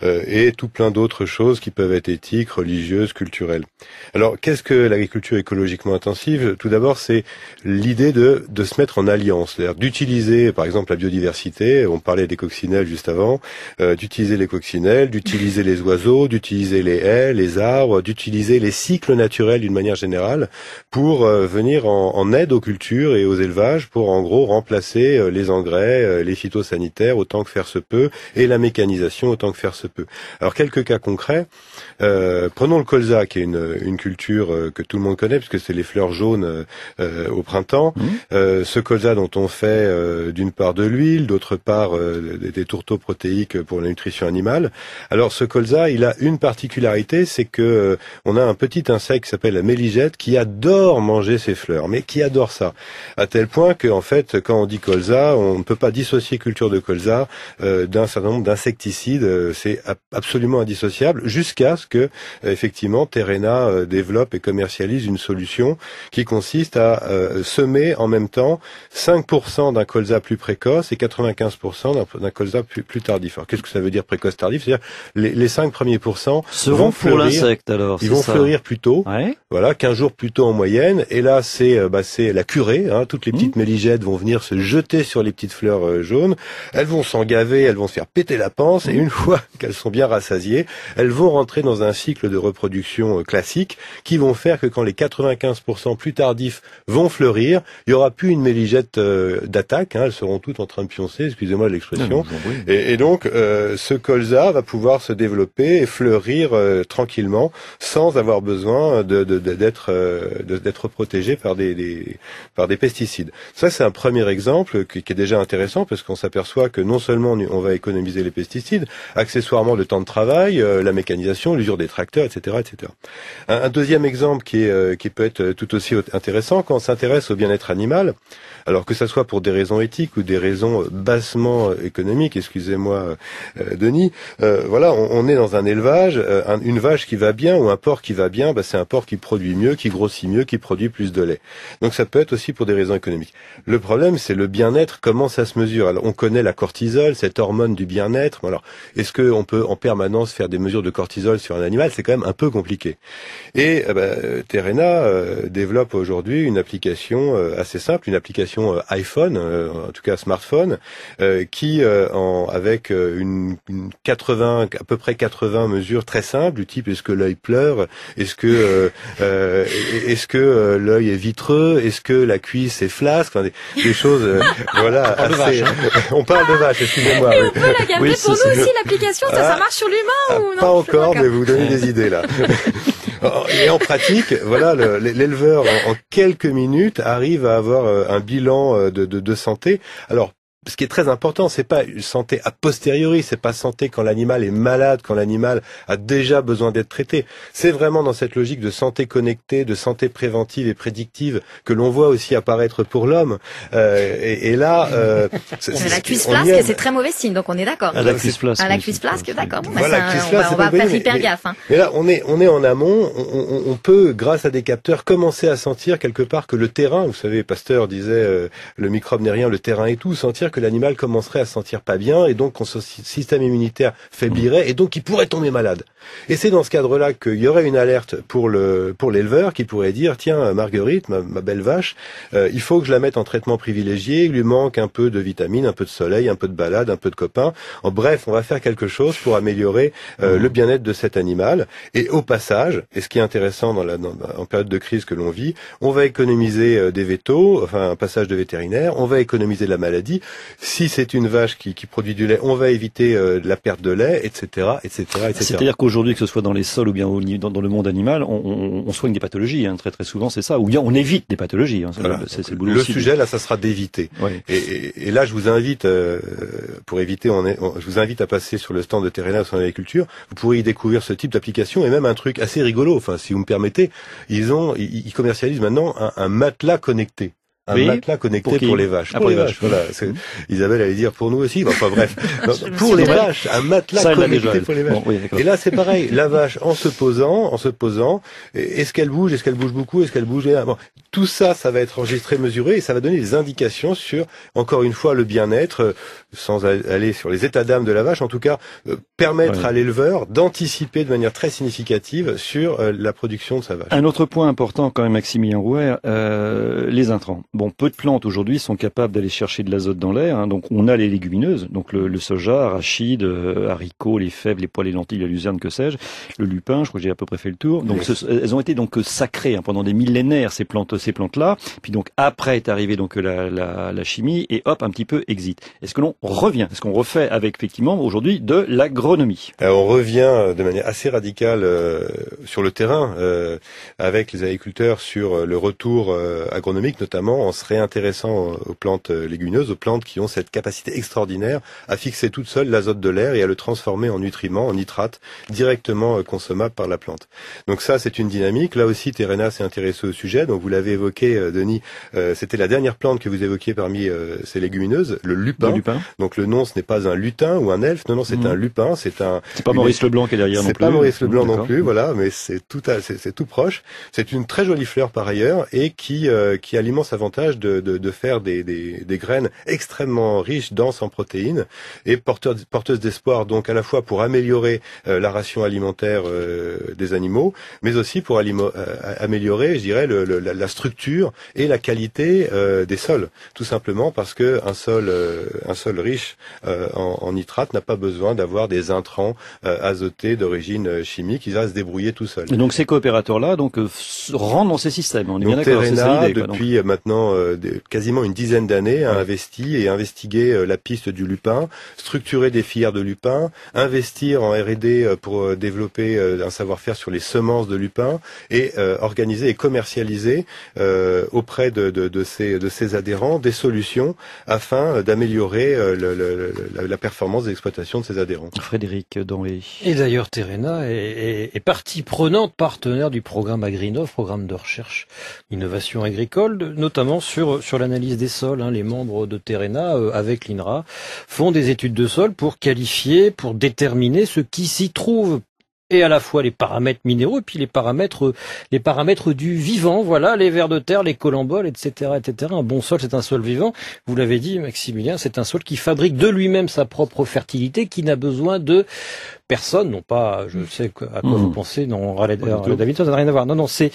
et tout plein d'autres choses qui peuvent être éthiques, religieuses, culturelles. Alors, qu'est-ce que l'agriculture écologiquement intensive? Tout d'abord, c'est l'idée de se mettre en alliance, c'est-à-dire d'utiliser, par exemple, la biodiversité. On parlait des coccinelles juste avant, d'utiliser les coccinelles, d'utiliser les oiseaux, d'utiliser les haies, les arbres, d'utiliser les cycles naturels d'une manière générale pour venir en aide aux cultures et aux élevages pour en gros remplacer les engrais, les phytosanitaires autant que faire se peut et la mécanisation autant que faire se peut. Alors quelques cas concrets, prenons le colza qui est une culture que tout le monde connaît puisque c'est les fleurs jaunes au printemps. Ce colza dont on fait d'une part de l'huile, d'autre part des tourteaux protéiques pour la nutrition animale. Alors ce colza, il a une particularité, c'est que on a un petit insecte qui s'appelle la méligette qui adore manger ses fleurs, mais qui adore ça, à tel point que en fait, quand on dit colza, on ne peut pas dissocier culture de colza d'un certain nombre d'insecticides. C'est absolument indissociable, jusqu'à ce que effectivement Terrena développe et commercialise une solution qui consiste à semer en même temps 5% d'un colza plus précoce et 95% d'un colza plus tardif. Alors qu'est-ce que ça veut dire précoce tardif? C'est-à-dire les 5 premiers pourcents seront pour l'insecte alors. Ils vont fleurir plus tôt. Ouais. Voilà, 15 jours plus tôt en moyenne. Et là, c'est la curée. Hein. Toutes les petites méligettes vont venir se jeter sur les petites fleurs jaunes. Elles vont s'en gaver, elles vont se faire péter la panse. Et une fois qu'elles sont bien rassasiées, elles vont rentrer dans un cycle de reproduction classique qui vont faire que quand les 95% plus tardifs vont fleurir, il y aura plus une méligette d'attaque. Hein. Elles seront toutes en train de pioncer, excusez-moi de l'expression. Et donc, ce colza va pouvoir se développer et fleurir tranquillement sans avoir besoin d'être protégé par des pesticides. Ça, c'est un premier exemple qui est déjà intéressant parce qu'on s'aperçoit que non seulement on va économiser les pesticides, accessoirement le temps de travail, la mécanisation, l'usure des tracteurs, etc., etc. Un deuxième exemple qui peut être tout aussi intéressant quand on s'intéresse au bien-être animal. Alors que ça soit pour des raisons éthiques ou des raisons bassement économiques, excusez-moi Denis, voilà, on est dans un élevage, une vache qui va bien ou un porc qui va bien, c'est un porc qui produit mieux, qui grossit mieux, qui produit plus de lait. Donc ça peut être aussi pour des raisons économiques. Le problème, c'est le bien-être, comment ça se mesure. Alors on connaît la cortisol, cette hormone du bien-être. Alors est-ce qu'on peut en permanence faire des mesures de cortisol sur un animal? C'est quand même un peu compliqué. Et Terena développe aujourd'hui une application assez simple, une application iPhone, en tout cas smartphone, qui avec à peu près 80 mesures très simples, du type est-ce que l'œil pleure, est-ce que l'œil est vitreux, est-ce que la cuisse est flasque, enfin des choses voilà assez. On parle de vache, excusez-moi. Et on peut la garder pour nous aussi l'application, ça marche sur l'humain ou non? Pas encore, mais vous donnez des idées là. Et en pratique, voilà, l'éleveur en quelques minutes arrive à avoir un bilan de santé. Alors, ce qui est très important, c'est pas santé a posteriori, c'est pas santé quand l'animal est malade, quand l'animal a déjà besoin d'être traité. C'est vraiment dans cette logique de santé connectée, de santé préventive et prédictive que l'on voit aussi apparaître pour l'homme. Et là, la cuisse flasque, c'est très mauvais signe, donc on est d'accord. La cuisse flasque. La cuisse flasque, d'accord. Bon, voilà, on va faire hyper gaffe. Hein. Mais là, on est en amont. On peut, grâce à des capteurs, commencer à sentir quelque part que le terrain, vous savez, Pasteur disait, le microbe n'est rien, le terrain est tout, sentir que l'animal commencerait à se sentir pas bien et donc son système immunitaire faiblirait et donc il pourrait tomber malade. Et c'est dans ce cadre-là qu'il y aurait une alerte pour l'éleveur qui pourrait dire tiens Marguerite, ma belle vache, il faut que je la mette en traitement privilégié, il lui manque un peu de vitamines, un peu de soleil, un peu de balade, un peu de copains. En bref, on va faire quelque chose pour améliorer le bien-être de cet animal. Et au passage, et ce qui est intéressant en période de crise que l'on vit, on va économiser des vétos, enfin un passage de vétérinaire, on va économiser de la maladie. Si c'est une vache qui produit du lait, on va éviter la perte de lait, etc., etc., etc. C'est-à-dire qu'aujourd'hui, que ce soit dans les sols ou bien dans le monde animal, on soigne des pathologies. Hein, très très souvent, c'est ça. Ou bien on évite des pathologies. Hein, voilà. Le sujet là, ça sera d'éviter. Ouais. Et là, je vous invite, pour éviter, je vous invite à passer sur le stand de Terena sur l'agriculture. Vous pourrez y découvrir ce type d'application et même un truc assez rigolo. Enfin, si vous me permettez, ils commercialisent maintenant un matelas connecté. Matelas connecté pour les vaches. Pour les vaches. Voilà. Isabelle allait dire pour nous aussi. Enfin bref. Pour les vaches, un matelas connecté pour les vaches. Bon, oui, et là, c'est pareil. La vache, en se posant, est-ce qu'elle bouge? Est-ce qu'elle bouge beaucoup? Est-ce qu'elle bouge? Bon, tout ça, ça va être enregistré, mesuré et ça va donner des indications sur, encore une fois, le bien-être, sans aller sur les états d'âme de la vache. En tout cas, permettre à l'éleveur d'anticiper de manière très significative sur la production de sa vache. Un autre point important quand même, Maximilien Rouher, les intrants. Bon, peu de plantes aujourd'hui sont capables d'aller chercher de l'azote dans l'air. Hein, donc, on a les légumineuses, donc le soja, arachide, haricots, les fèves, les pois, les lentilles, la luzerne, que sais-je, le lupin. Je crois que j'ai à peu près fait le tour. Donc, elles ont été donc sacrées pendant des millénaires ces plantes-là. Puis donc après est arrivée donc la chimie et hop un petit peu exit. Est-ce que l'on revient? Est-ce qu'on refait avec effectivement aujourd'hui de l'agronomie? On revient de manière assez radicale sur le terrain avec les agriculteurs sur le retour agronomique notamment. En se réintéressant aux plantes légumineuses, aux plantes qui ont cette capacité extraordinaire à fixer toute seule l'azote de l'air et à le transformer en nutriments, en nitrates, directement consommables par la plante. Donc ça, c'est une dynamique. Là aussi, Terena s'est intéressé au sujet. Donc vous l'avez évoqué, Denis, c'était la dernière plante que vous évoquiez parmi ces légumineuses, le lupin. Donc le nom, ce n'est pas un lutin ou un elfe, non, c'est un lupin. C'est pas Maurice Leblanc qui est derrière non plus. C'est pas Maurice Leblanc non plus, voilà, mais c'est tout proche. C'est une très jolie fleur par ailleurs et qui a l'immense avantage de faire des graines extrêmement riches, denses en protéines et porteuses d'espoir, donc à la fois pour améliorer la ration alimentaire des animaux, mais aussi pour améliorer, je dirais, la structure et la qualité des sols, tout simplement parce que un sol riche en nitrates n'a pas besoin d'avoir des intrants azotés d'origine chimique, il va se débrouiller tout seul. Et donc ces coopérateurs-là rentrent dans ces systèmes, on est bien d'accord, c'est ça l'idée. Depuis maintenant quasiment une dizaine d'années a investi et investigué la piste du lupin, structurer des filières de lupin, investir en R&D pour développer un savoir-faire sur les semences de lupin et organiser et commercialiser auprès de ses adhérents des solutions afin d'améliorer la performance des exploitations de ses adhérents. Frédéric Danlé. Et d'ailleurs, Terena est partie prenante, partenaire du programme Agrinov, programme de recherche innovation agricole, notamment sur l'analyse des sols. Les membres de Terena, avec l'INRA, font des études de sol pour qualifier, pour déterminer ce qui s'y trouve et à la fois les paramètres minéraux et puis les paramètres du vivant. Voilà, les vers de terre, les colamboles, etc., etc. Un bon sol, c'est un sol vivant. Vous l'avez dit, Maximilien, c'est un sol qui fabrique de lui-même sa propre fertilité, qui n'a besoin de personne, non pas, je sais à quoi vous pensez, non, Davidson, ça n'a rien à voir. Non, c'est,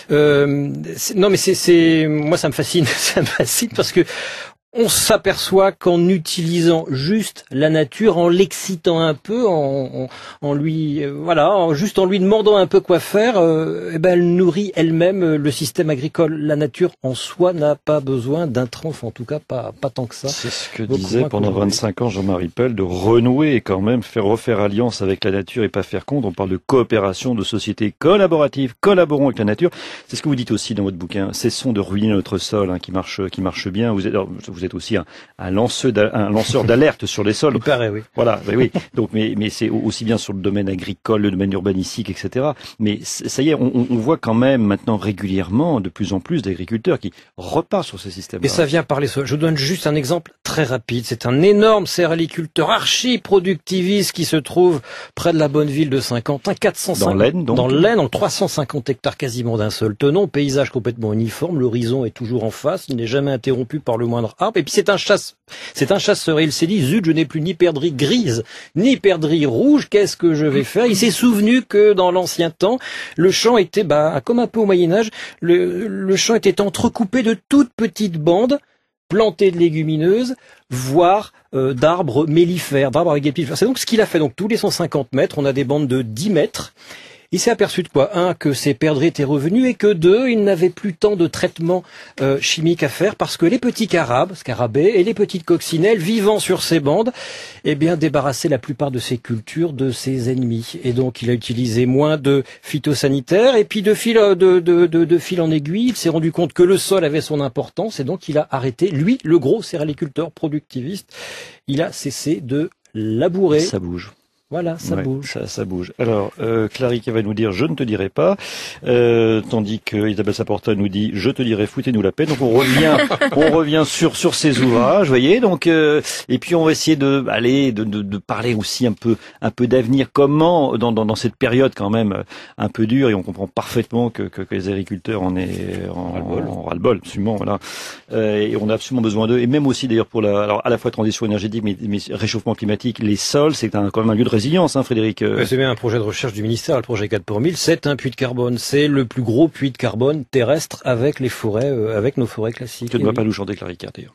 non, mais c'est, moi, ça me fascine, parce que on s'aperçoit qu'en utilisant juste la nature, en l'excitant un peu, en lui demandant un peu quoi faire, elle nourrit elle-même le système agricole. La nature en soi n'a pas besoin d'intrants, en tout cas pas tant que ça. C'est ce que disait pendant 25 ans Jean-Marie Pell, de renouer et quand même refaire alliance avec la nature et pas faire contre. On parle de coopération, de société collaborative, collaborons avec la nature. C'est ce que vous dites aussi dans votre bouquin. Cessons de ruiner notre sol, qui marche bien. Vous êtes aussi un lanceur d'alerte sur les sols. Il paraît, oui. Voilà, oui. Donc, mais c'est aussi bien sur le domaine agricole, le domaine urbanistique, etc. Mais ça y est, on voit quand même maintenant régulièrement de plus en plus d'agriculteurs qui repartent sur ce système-là. Et ça vient par les sols. Je vous donne juste un exemple très rapide. C'est un énorme céréaliculteur archi-productiviste qui se trouve près de la bonne ville de Saint-Quentin, 450. Dans l'Aisne, donc. Dans l'Aisne, en 350 hectares quasiment d'un seul tenant, paysage complètement uniforme, l'horizon est toujours en face, il n'est jamais interrompu par le moindre arbre. Et puis c'est un chasseur. Et il s'est dit, zut, je n'ai plus ni perdrix grise, ni perdrix rouge, qu'est-ce que je vais faire? Il s'est souvenu que dans l'ancien temps, le champ était, comme un peu au Moyen-Âge, le champ était entrecoupé de toutes petites bandes, plantées de légumineuses, voire d'arbres mellifères, d'arbres avec des petits fleurs. C'est donc ce qu'il a fait. Donc tous les 150 mètres, on a des bandes de 10 mètres. Il s'est aperçu de quoi? Un, que ses perdrix étaient revenus, et que deux, il n'avait plus tant de traitements chimiques à faire, parce que les petits scarabées et les petites coccinelles vivant sur ces bandes, débarrassaient la plupart de ses cultures de ses ennemis. Et donc il a utilisé moins de phytosanitaires, et puis de fil en aiguille, il s'est rendu compte que le sol avait son importance, et donc il a arrêté, lui, le gros céréaliculteur productiviste, il a cessé de labourer. Ça bouge. Voilà, ça bouge. Ça bouge. Alors, Clarica va nous dire « je ne te dirai pas », tandis que Isabelle Saporta nous dit « je te dirai, foutez-nous la paix ». Donc on revient sur ces ouvrages, voyez. Donc et puis on va essayer de parler aussi un peu d'avenir. Comment dans cette période quand même un peu dure, et on comprend parfaitement que les agriculteurs en ras-le-bol, absolument. Voilà. Et on a absolument besoin d'eux. Et même aussi d'ailleurs pour à la fois transition énergétique, mais réchauffement climatique, les sols, c'est quand même un lieu de résilience, Frédéric. C'est bien un projet de recherche du ministère, le projet 4 pour 1000, c'est un puits de carbone. C'est le plus gros puits de carbone terrestre avec les forêts, avec nos forêts classiques. Tu ne vas pas nous chanter Clarica, d'ailleurs.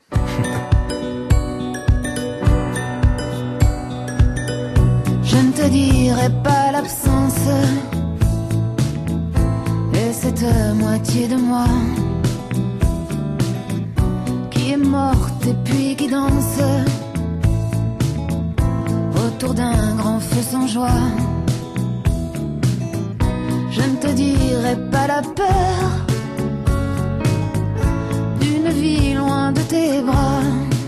Je ne te dirai pas l'absence et cette moitié de moi qui est morte et puis qui danse autour d'un grand feu sans joie. Je ne te dirai pas la peur d'une vie loin de tes bras,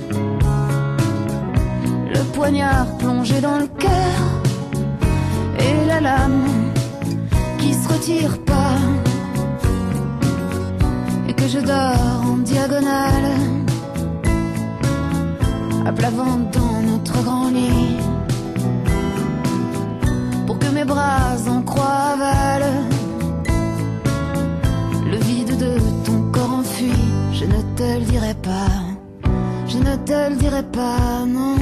le poignard plongé dans le cœur et la lame qui se retire pas, et que je dors en diagonale à plat ventre dans notre grand lit, pour que mes bras en croix avalent le vide de ton corps enfui. Je ne te le dirai pas, je ne te le dirai pas, non,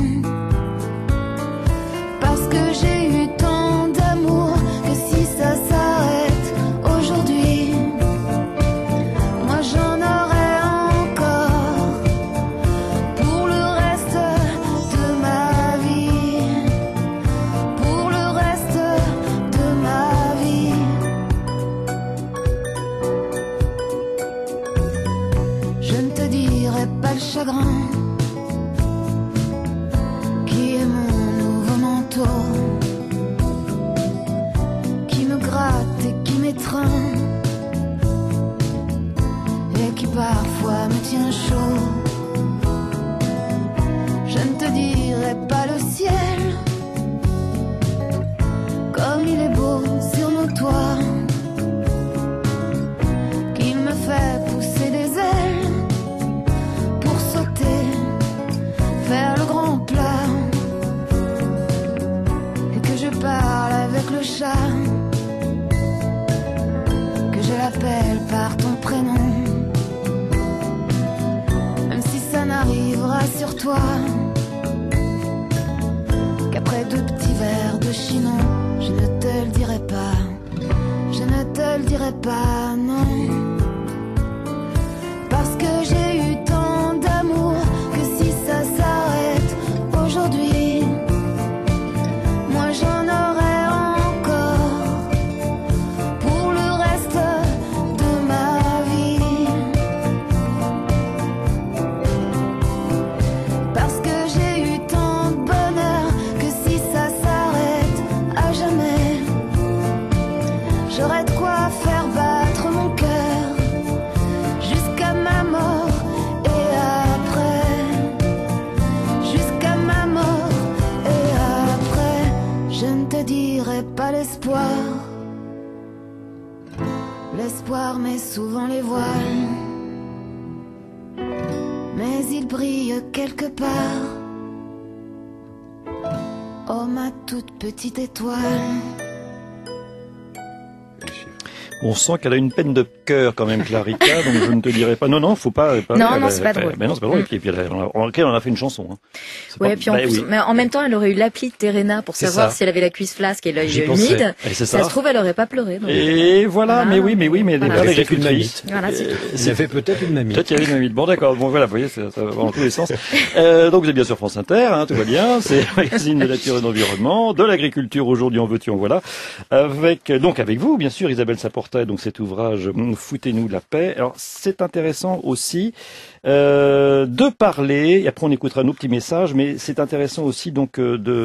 parce que j'ai eu tant d'amour que si ça s'arrête aujourd'hui, moi j'en aurai encore pour le reste de ma vie, pour le reste de ma vie. Je ne te dirai pas le chagrin qui est mon nouveau manteau, qui me gratte et qui m'étreint, et qui parfois me tient chaud. Je ne te dirai pas le ciel, comme il est beau sur nos toits, qu'il me fait pousser des ailes pour sauter vers le grand plat, et que je parle avec le chat sur toi qu'après 2 petits verres de chinon, je ne te le dirai pas, je ne te le dirai pas, non. Parce que j'ai eu tant d'amour que si ça s'arrête aujourd'hui, moi j'en aurai encore pour le reste de ma vie. Parce que j'ai eu tant de bonheur que si ça s'arrête à jamais, j'aurai de quoi faire battre mon cœur jusqu'à ma mort et après, jusqu'à ma mort et après. Je ne te dirai pas l'espoir, l'espoir met souvent les voiles, mais il brille quelque part. Oh ma toute petite étoile. On sent qu'elle a une peine de cœur quand même, Clarita, donc je ne te dirai pas. Non, faut pas. Non, c'est pas drôle. Mais non, c'est pas drôle. Et puis on a fait une chanson. Hein. Ouais, puis mais en même temps, elle aurait eu l'appli de Terena pour savoir si elle avait la cuisse flasque et l'œil humide. Ça se trouve, elle aurait pas pleuré. Donc... Et voilà, mais oui, elle avait fait une mamite. Voilà, ça fait peut-être une mamite. Peut-être qu'il y avait une mamite. Bon, d'accord. Bon, voilà, vous voyez, ça va dans tous les sens. Donc vous êtes bien sur France Inter, hein, tout va bien. C'est le magazine de nature et d'environnement, de l'agriculture aujourd'hui en veux-tu en voilà. Avec vous, bien sûr, Isabelle Saporta, donc cet ouvrage Foutez-nous la paix. Alors c'est intéressant aussi de parler, et après on écoutera nos petits messages, mais c'est intéressant aussi donc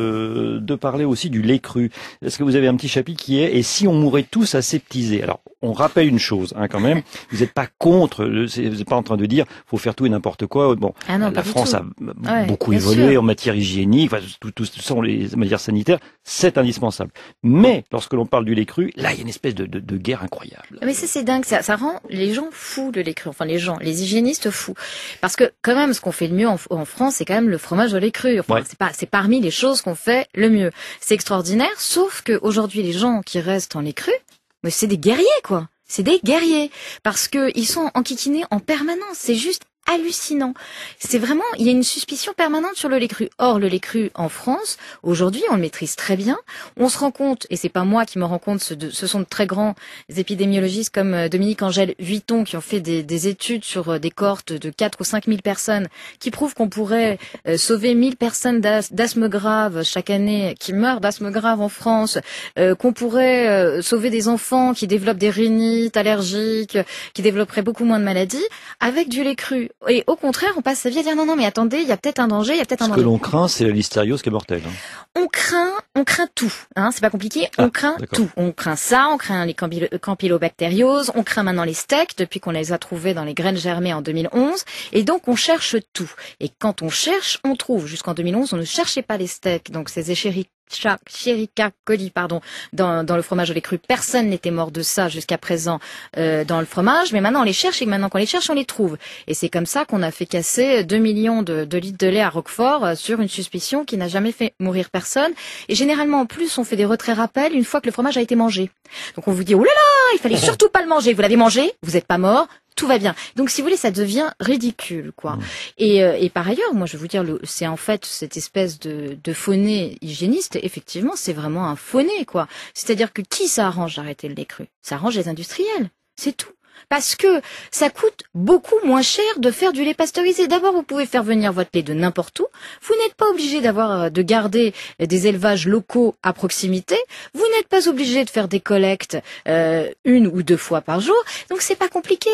de parler aussi du lait cru. Est-ce que vous avez un petit chapitre qui est « Et si on mourait tous aseptisés ?» Alors on rappelle une chose quand même, vous n'êtes pas contre, vous n'êtes pas en train de dire faut faire tout et n'importe quoi. Bon, la France a beaucoup évolué en matière hygiénique, tout ça, les matières sanitaires, c'est indispensable. Mais lorsque l'on parle du lait cru, là il y a une espèce de guerre incroyable. Mais c'est dingue, ça rend les gens fous le lait cru, enfin les hygiénistes fous. Parce que quand même ce qu'on fait le mieux en France, c'est quand même le fromage au lait cru. Enfin, c'est parmi les choses qu'on fait le mieux. C'est extraordinaire, sauf que aujourd'hui les gens qui restent en lait cru, mais c'est des guerriers quoi. C'est des guerriers parce que ils sont enquiquinés en permanence. C'est juste hallucinant. C'est vraiment, il y a une suspicion permanente sur le lait cru. Or, le lait cru en France, aujourd'hui, on le maîtrise très bien. On se rend compte, et c'est pas moi qui me rends compte, ce sont de très grands épidémiologistes comme Dominique Angèle Vuitton qui ont fait des études sur des cohortes de 4 ou 5 000 personnes qui prouvent qu'on pourrait sauver 1000 personnes d'asthme grave chaque année qui meurent d'asthme grave en France, qu'on pourrait sauver des enfants qui développent des rhinites allergiques, qui développeraient beaucoup moins de maladies avec du lait cru. Et au contraire, on passe sa vie à dire non, mais attendez, il y a peut-être un danger, Ce que l'on craint, c'est la listériose qui est mortelle. On craint tout, hein, c'est pas compliqué, on craint tout. On craint ça, on craint les campylobactérioses, on craint maintenant les steaks depuis qu'on les a trouvés dans les graines germées en 2011, et donc on cherche tout. Et quand on cherche, on trouve. Jusqu'en 2011, on ne cherchait pas les steaks, donc ces Escherichia coli, dans le fromage au lait cru. Personne n'était mort de ça jusqu'à présent dans le fromage, mais maintenant on les cherche et maintenant qu'on les cherche, on les trouve. Et c'est comme ça qu'on a fait casser 2 millions de litres de lait à Roquefort sur une suspicion qui n'a jamais fait mourir personne. Et généralement, en plus, on fait des retraits rappels une fois que le fromage a été mangé. Donc on vous dit, oh là là, il fallait surtout pas le manger. Vous l'avez mangé, vous n'êtes pas mort. Tout va bien. Donc, si vous voulez, ça devient ridicule, quoi. Et par ailleurs, moi, je vais vous dire, c'est en fait cette espèce de faux-nez hygiéniste. Effectivement, c'est vraiment un faux-nez, quoi. C'est-à-dire que qui ça arrange d'arrêter le lait cru? Ça arrange les industriels. C'est tout. Parce que ça coûte beaucoup moins cher de faire du lait pasteurisé. D'abord, vous pouvez faire venir votre lait de n'importe où. Vous n'êtes pas obligé de garder des élevages locaux à proximité. Vous n'êtes pas obligé de faire des collectes 1 ou 2 fois par jour. Donc c'est pas compliqué.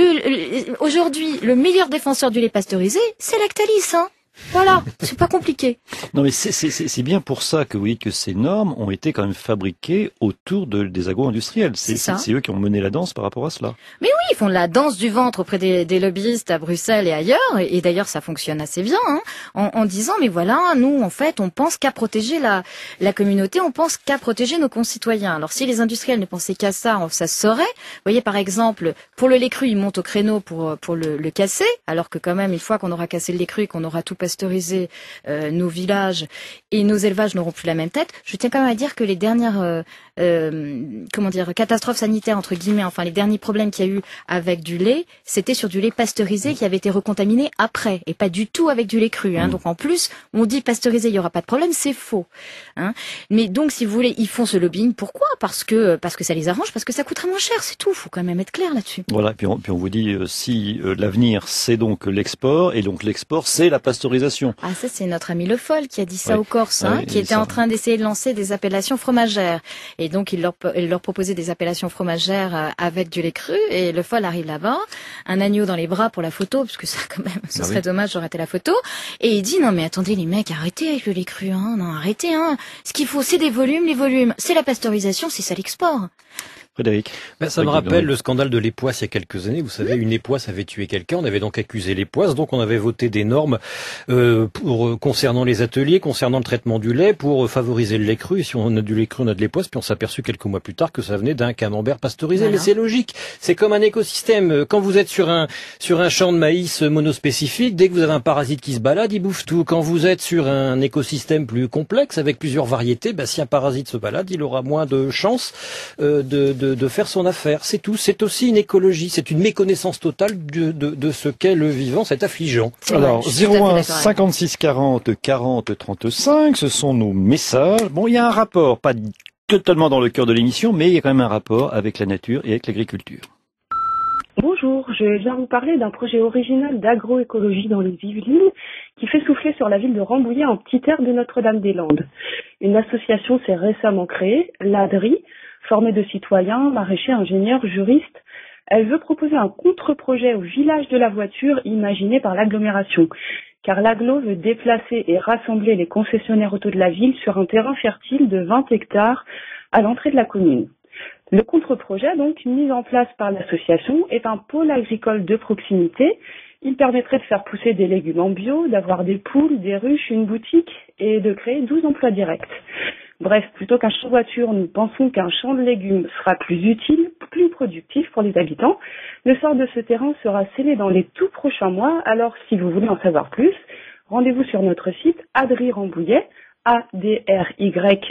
Aujourd'hui, le meilleur défenseur du lait pasteurisé, c'est Lactalis, hein. Voilà, c'est pas compliqué. Non, mais c'est bien pour ça que vous dites que ces normes ont été quand même fabriquées autour des agro-industriels. C'est eux qui ont mené la danse par rapport à cela. Mais oui, ils font de la danse du ventre auprès des lobbyistes à Bruxelles et ailleurs. Et d'ailleurs, ça fonctionne assez bien, hein, en disant, mais voilà, nous, en fait, on pense qu'à protéger la communauté, on pense qu'à protéger nos concitoyens. Alors, si les industriels ne pensaient qu'à ça, ça se saurait. Vous voyez, par exemple, pour le lait cru, ils montent au créneau pour le casser, alors que quand même, une fois qu'on aura cassé le lait cru et qu'on aura tout pasteuriser nos villages et nos élevages n'auront plus la même tête. Je tiens quand même à dire que les dernières catastrophes sanitaires entre guillemets, enfin les derniers problèmes qu'il y a eu avec du lait, c'était sur du lait pasteurisé qui avait été recontaminé après et pas du tout avec du lait cru. Donc en plus, on dit pasteurisé, il y aura pas de problème, c'est faux. Mais donc si vous voulez, ils font ce lobbying. Pourquoi ? Parce que ça les arrange, parce que ça coûterait moins cher, c'est tout. Faut quand même être clair là-dessus. Voilà, puis on vous dit si l'avenir c'est donc l'export, et donc l'export c'est la pasteurisation. Ah ça c'est notre ami Le Foll qui a dit ça Oui. aux Corses, qui était en train d'essayer de lancer des appellations fromagères. Et donc il leur proposait des appellations fromagères avec du lait cru, et Le Foll arrive là-bas, un agneau dans les bras pour la photo, parce que ça quand même, ce serait dommage de rater la photo. Et il dit non mais attendez les mecs, arrêtez avec le lait cru, non arrêtez. Ce qu'il faut c'est des volumes, les volumes, c'est la pasteurisation, c'est ça l'export. Frédéric. Ça me rappelle le scandale de l'époisse il y a quelques années. Vous savez, une époisse avait tué quelqu'un. On avait donc accusé l'époisse. Donc on avait voté des normes concernant les ateliers, concernant le traitement du lait, pour favoriser le lait cru. Et si on a du lait cru, on a de l'époisse. Puis on s'est aperçu quelques mois plus tard que ça venait d'un camembert pasteurisé. Voilà. Mais c'est logique. C'est comme un écosystème. Quand vous êtes sur un champ de maïs monospécifique, dès que vous avez un parasite qui se balade, il bouffe tout. Quand vous êtes sur un écosystème plus complexe avec plusieurs variétés, si un parasite se balade, il aura moins de chances de faire son affaire, c'est tout. C'est aussi une écologie, c'est une méconnaissance totale de ce qu'est le vivant, c'est affligeant. Alors 01 56 40 40 35, ce sont nos messages. Bon, il y a un rapport, pas totalement dans le cœur de l'émission, mais il y a quand même un rapport avec la nature et avec l'agriculture. Bonjour, je viens vous parler d'un projet original d'agroécologie dans les Yvelines qui fait souffler sur la ville de Rambouillet en petit air de Notre-Dame-des-Landes. Une association s'est récemment créée, l'ADRI, formée de citoyens, maraîchers, ingénieurs, juristes. Elle veut proposer un contre-projet au village de la voiture imaginé par l'agglomération, car l'agglo veut déplacer et rassembler les concessionnaires auto de la ville sur un terrain fertile de 20 hectares à l'entrée de la commune. Le contre-projet, donc, mis en place par l'association, est un pôle agricole de proximité. Il permettrait de faire pousser des légumes en bio, d'avoir des poules, des ruches, une boutique et de créer 12 emplois directs. Bref, plutôt qu'un champ de voiture, nous pensons qu'un champ de légumes sera plus utile, plus productif pour les habitants. Le sort de ce terrain sera scellé dans les tout prochains mois, alors si vous voulez en savoir plus, rendez-vous sur notre site Adry Rambouillet, ADRY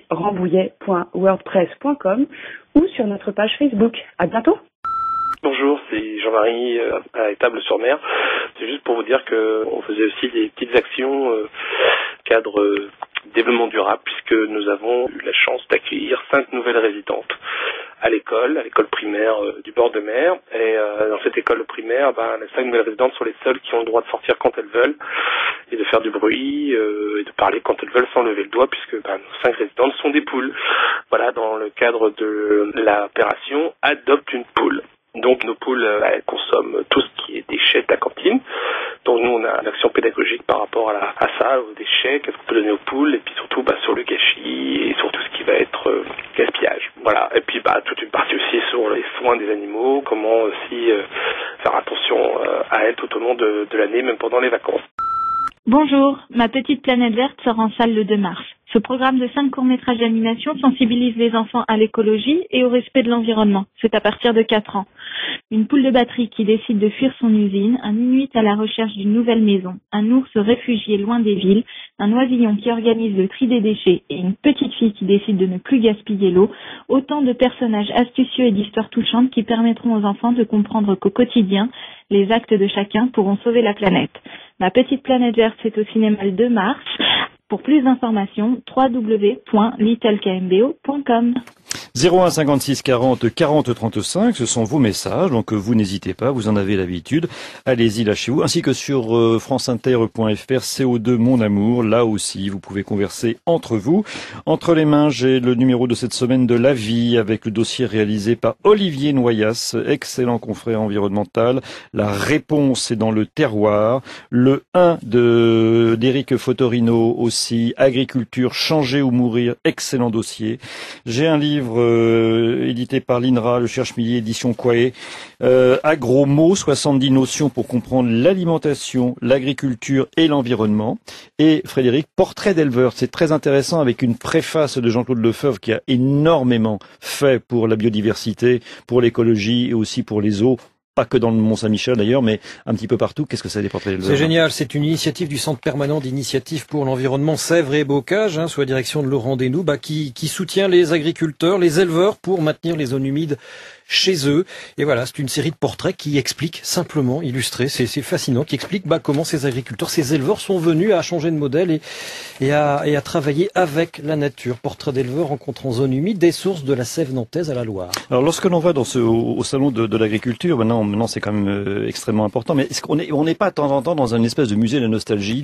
Rambouillet.wordpress.com ou sur notre page Facebook. À bientôt. Bonjour, c'est Jean-Marie à Étable-sur-Mer. C'est juste pour vous dire qu'on faisait aussi des petites actions cadre développement durable, puisque nous avons eu la chance d'accueillir 5 nouvelles résidentes à l'école primaire du bord de mer. Et dans cette école primaire, les 5 nouvelles résidentes sont les seules qui ont le droit de sortir quand elles veulent et de faire du bruit et de parler quand elles veulent sans lever le doigt, puisque nos 5 résidentes sont des poules. Voilà, dans le cadre de l'opération Adopte une poule. Donc nos poules, elles consomment tout ce qui est déchets de la cantine. Donc nous, on a une action pédagogique par rapport à ça, aux déchets, qu'est-ce qu'on peut donner aux poules, et puis surtout sur le gâchis et sur tout ce qui va être gaspillage. Voilà. Et puis toute une partie aussi sur les soins des animaux, comment aussi faire attention à elles tout au long de l'année, même pendant les vacances. Bonjour, ma petite planète verte sort en salle le 2 mars. Ce programme de 5 courts-métrages d'animation sensibilise les enfants à l'écologie et au respect de l'environnement. C'est à partir de 4 ans. Une poule de batterie qui décide de fuir son usine, un inuit à la recherche d'une nouvelle maison, un ours réfugié loin des villes, un oisillon qui organise le tri des déchets et une petite fille qui décide de ne plus gaspiller l'eau, autant de personnages astucieux et d'histoires touchantes qui permettront aux enfants de comprendre qu'au quotidien, les actes de chacun pourront sauver la planète. Ma petite planète verte, c'est au cinéma le 2 mars. Pour plus d'informations, www.littlekmbo.com. 01 56 40 40 35, ce sont vos messages, donc vous n'hésitez pas, vous en avez l'habitude, allez-y, lâchez-vous, ainsi que sur franceinter.fr, CO2 Mon Amour, là aussi vous pouvez converser entre vous. Entre les mains, j'ai le numéro de cette semaine de La Vie, avec le dossier réalisé par Olivier Noyas, excellent confrère environnemental. La réponse est dans le terroir. Le 1 d'Éric Fotorino aussi, Agriculture, changer ou mourir, excellent dossier. J'ai un livre édité par l'INRA, le Cherche-Midi, édition Quae, Agromo, 70 notions pour comprendre l'alimentation, l'agriculture et l'environnement. Et Frédéric, Portrait d'éleveur, c'est très intéressant, avec une préface de Jean-Claude Lefebvre qui a énormément fait pour la biodiversité, pour l'écologie et aussi pour les eaux. pas que dans le Mont-Saint-Michel d'ailleurs, mais un petit peu partout. Qu'est-ce que ça a des portraits d'éleveurs? C'est génial, c'est une initiative du Centre permanent d'initiative pour l'environnement Sèvres et Bocage, sous la direction de Laurent Desnoux, qui soutient les agriculteurs, les éleveurs pour maintenir les zones humides chez eux. Et voilà, c'est une série de portraits qui expliquent simplement, illustrés, c'est fascinant, qui expliquent comment ces agriculteurs, ces éleveurs sont venus à changer de modèle et à travailler avec la nature. Portraits d'éleveurs rencontrant en zone humide des sources de la Sève nantaise à la Loire. Alors lorsque l'on va au salon de l'agriculture, maintenant c'est quand même extrêmement important, mais est-ce qu'on n'est pas de temps en temps dans une espèce de musée de la nostalgie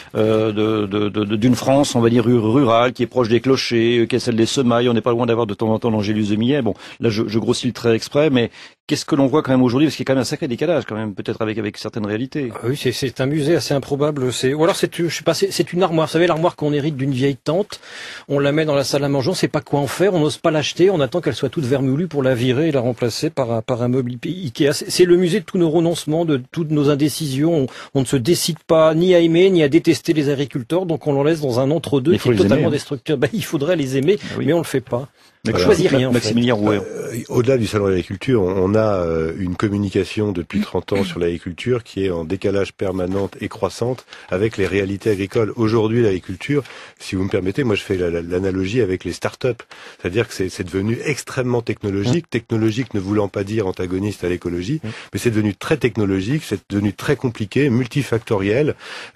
d'une France, on va dire rurale, qui est proche des clochers, qui est celle des semailles, on n'est pas loin d'avoir de temps en temps l'Angélus de Millet. Bon, là je grossis le trait exprès, mais qu'est-ce que l'on voit quand même aujourd'hui, parce qu'il y a quand même un sacré décalage quand même, peut-être avec certaines réalités. Oui, c'est un musée assez improbable. Ou alors c'est une armoire. Vous savez, l'armoire qu'on hérite d'une vieille tante, on la met dans la salle à manger, on sait pas quoi en faire, on n'ose pas l'acheter, on attend qu'elle soit toute vermoulue pour la virer et la remplacer par un meuble Ikea. C'est le musée de tous nos renoncements, de toutes nos indécisions. On ne se décide pas ni à aimer ni à détester les agriculteurs, donc on l'en laisse dans un entre-deux qui est totalement destructeur. Il faudrait les aimer, mais on le fait pas. On choisit rien. Maximilien Rouet. Au-delà du salon de l'agriculture, on a une communication depuis 30 ans sur l'agriculture qui est en décalage permanente et croissante avec les réalités agricoles. Aujourd'hui, l'agriculture, si vous me permettez, moi je fais l'analogie avec les start-up. C'est-à-dire que c'est devenu extrêmement technologique. Technologique ne voulant pas dire antagoniste à l'écologie, mais c'est devenu très technologique, c'est devenu très compliqué, multifactoriel.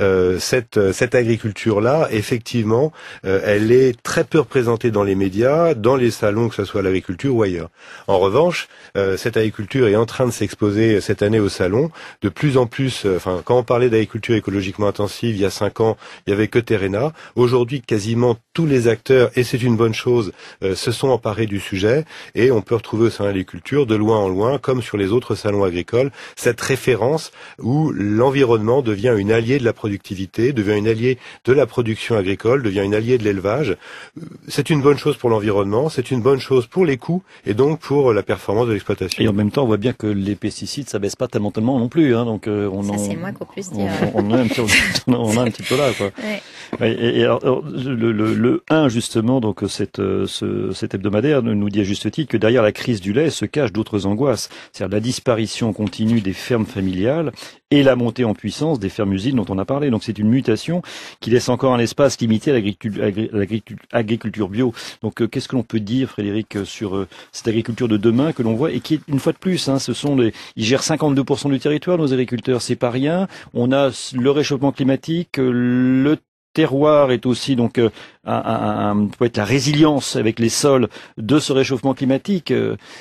Cette agriculture-là, effectivement, elle est très peu représentée dans les médias, dans les salons, que ce soit l'agriculture ou ailleurs. En revanche, cette agriculture est en train de s'exposer cette année au salon. De plus en plus, quand on parlait d'agriculture écologiquement intensive, il y a 5 ans, il y avait que Terrena. Aujourd'hui, quasiment tous les acteurs, et c'est une bonne chose, se sont emparés du sujet, et on peut retrouver au salon de l'agriculture, de loin en loin, comme sur les autres salons agricoles, cette référence où l'environnement devient une alliée de la productivité, devient une alliée de la production agricole, devient une alliée de l'élevage. C'est une bonne chose pour l'environnement, c'est une bonne chose pour les coûts et donc pour la performance de l'exploitation. Et en même temps, on voit bien que les pesticides, ça baisse pas tellement non plus. Donc c'est moins qu'on puisse dire. On a un petit peu là, quoi. Ouais. Et alors, le 1 justement, donc cet hebdomadaire nous dit à juste titre que derrière la crise du lait se cachent d'autres angoisses, c'est-à-dire la disparition continue des fermes familiales et la montée en puissance des fermes-usines dont on a parlé. Donc c'est une mutation qui laisse encore un espace limité à l'agriculture bio. Donc qu'est-ce que l'on peut dire, Frédéric, sur cette agriculture de demain que l'on voit et qui est une fois de plus, ils gèrent 52% du territoire, nos agriculteurs, c'est pas rien. On a le réchauffement climatique, le terroir est aussi donc peut être la résilience avec les sols de ce réchauffement climatique.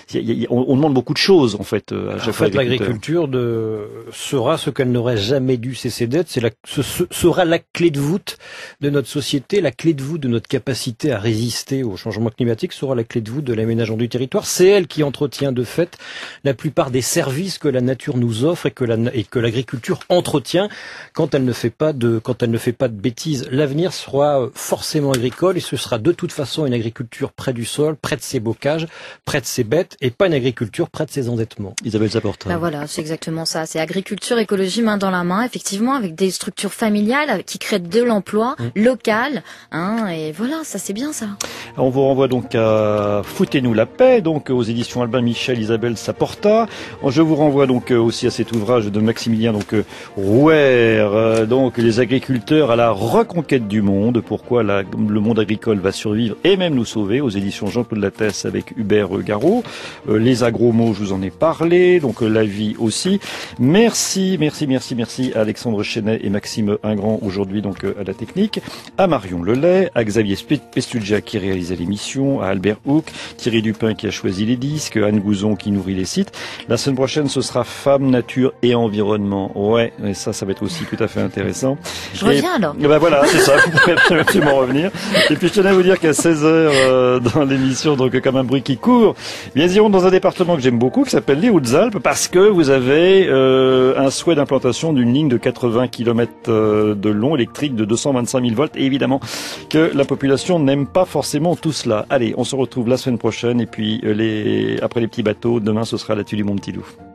On demande beaucoup de choses en fait. L'agriculture sera ce qu'elle n'aurait jamais dû cesser d'être. Ce sera la clé de voûte de notre société, la clé de voûte de notre capacité à résister au changement climatique, sera la clé de voûte de l'aménagement du territoire. C'est elle qui entretient de fait la plupart des services que la nature nous offre et que l'agriculture entretient quand elle ne fait pas de bêtises. L'avenir sera forcément agricole et ce sera de toute façon une agriculture près du sol, près de ses bocages, près de ses bêtes et pas une agriculture près de ses endettements. Isabelle Zaporta. Voilà, c'est exactement ça. C'est agriculture, écologie main dans la main, effectivement, avec des structures familiales qui créent de l'emploi local. Et voilà, ça c'est bien ça. On vous renvoie donc à Foutez-nous la paix, donc aux éditions Albin Michel, Isabelle Zaporta. Je vous renvoie donc aussi à cet ouvrage de Maximilien Rouer, donc les agriculteurs à la reconquête du monde, pourquoi le monde agricole va survivre et même nous sauver, aux éditions Jean-Claude Lattès avec Hubert Garot. Les agromots, je vous en ai parlé, donc la vie aussi. Merci à Alexandre Chenet et Maxime Ingrand aujourd'hui donc à la technique, à Marion Lelay, à Xavier Pestudja qui réalisait l'émission, à Albert Houck, Thierry Dupin qui a choisi les disques, Anne Gouzon qui nourrit les sites. La semaine prochaine, ce sera Femmes, Nature et Environnement. Ouais, et ça va être aussi tout à fait intéressant. Je reviens alors. Voilà, c'est ça, vous pouvez absolument revenir. Et puis je tenais à vous dire qu'à 16h dans l'émission, donc comme un bruit qui court, bien irons dans un département que j'aime beaucoup, qui s'appelle les Hautes-Alpes, parce que vous avez un souhait d'implantation d'une ligne de 80 km de long, électrique de 225 000 volts, et évidemment que la population n'aime pas forcément tout cela. Allez, on se retrouve la semaine prochaine, et puis après les petits bateaux, demain ce sera la Tuile du Mont Petit Loup.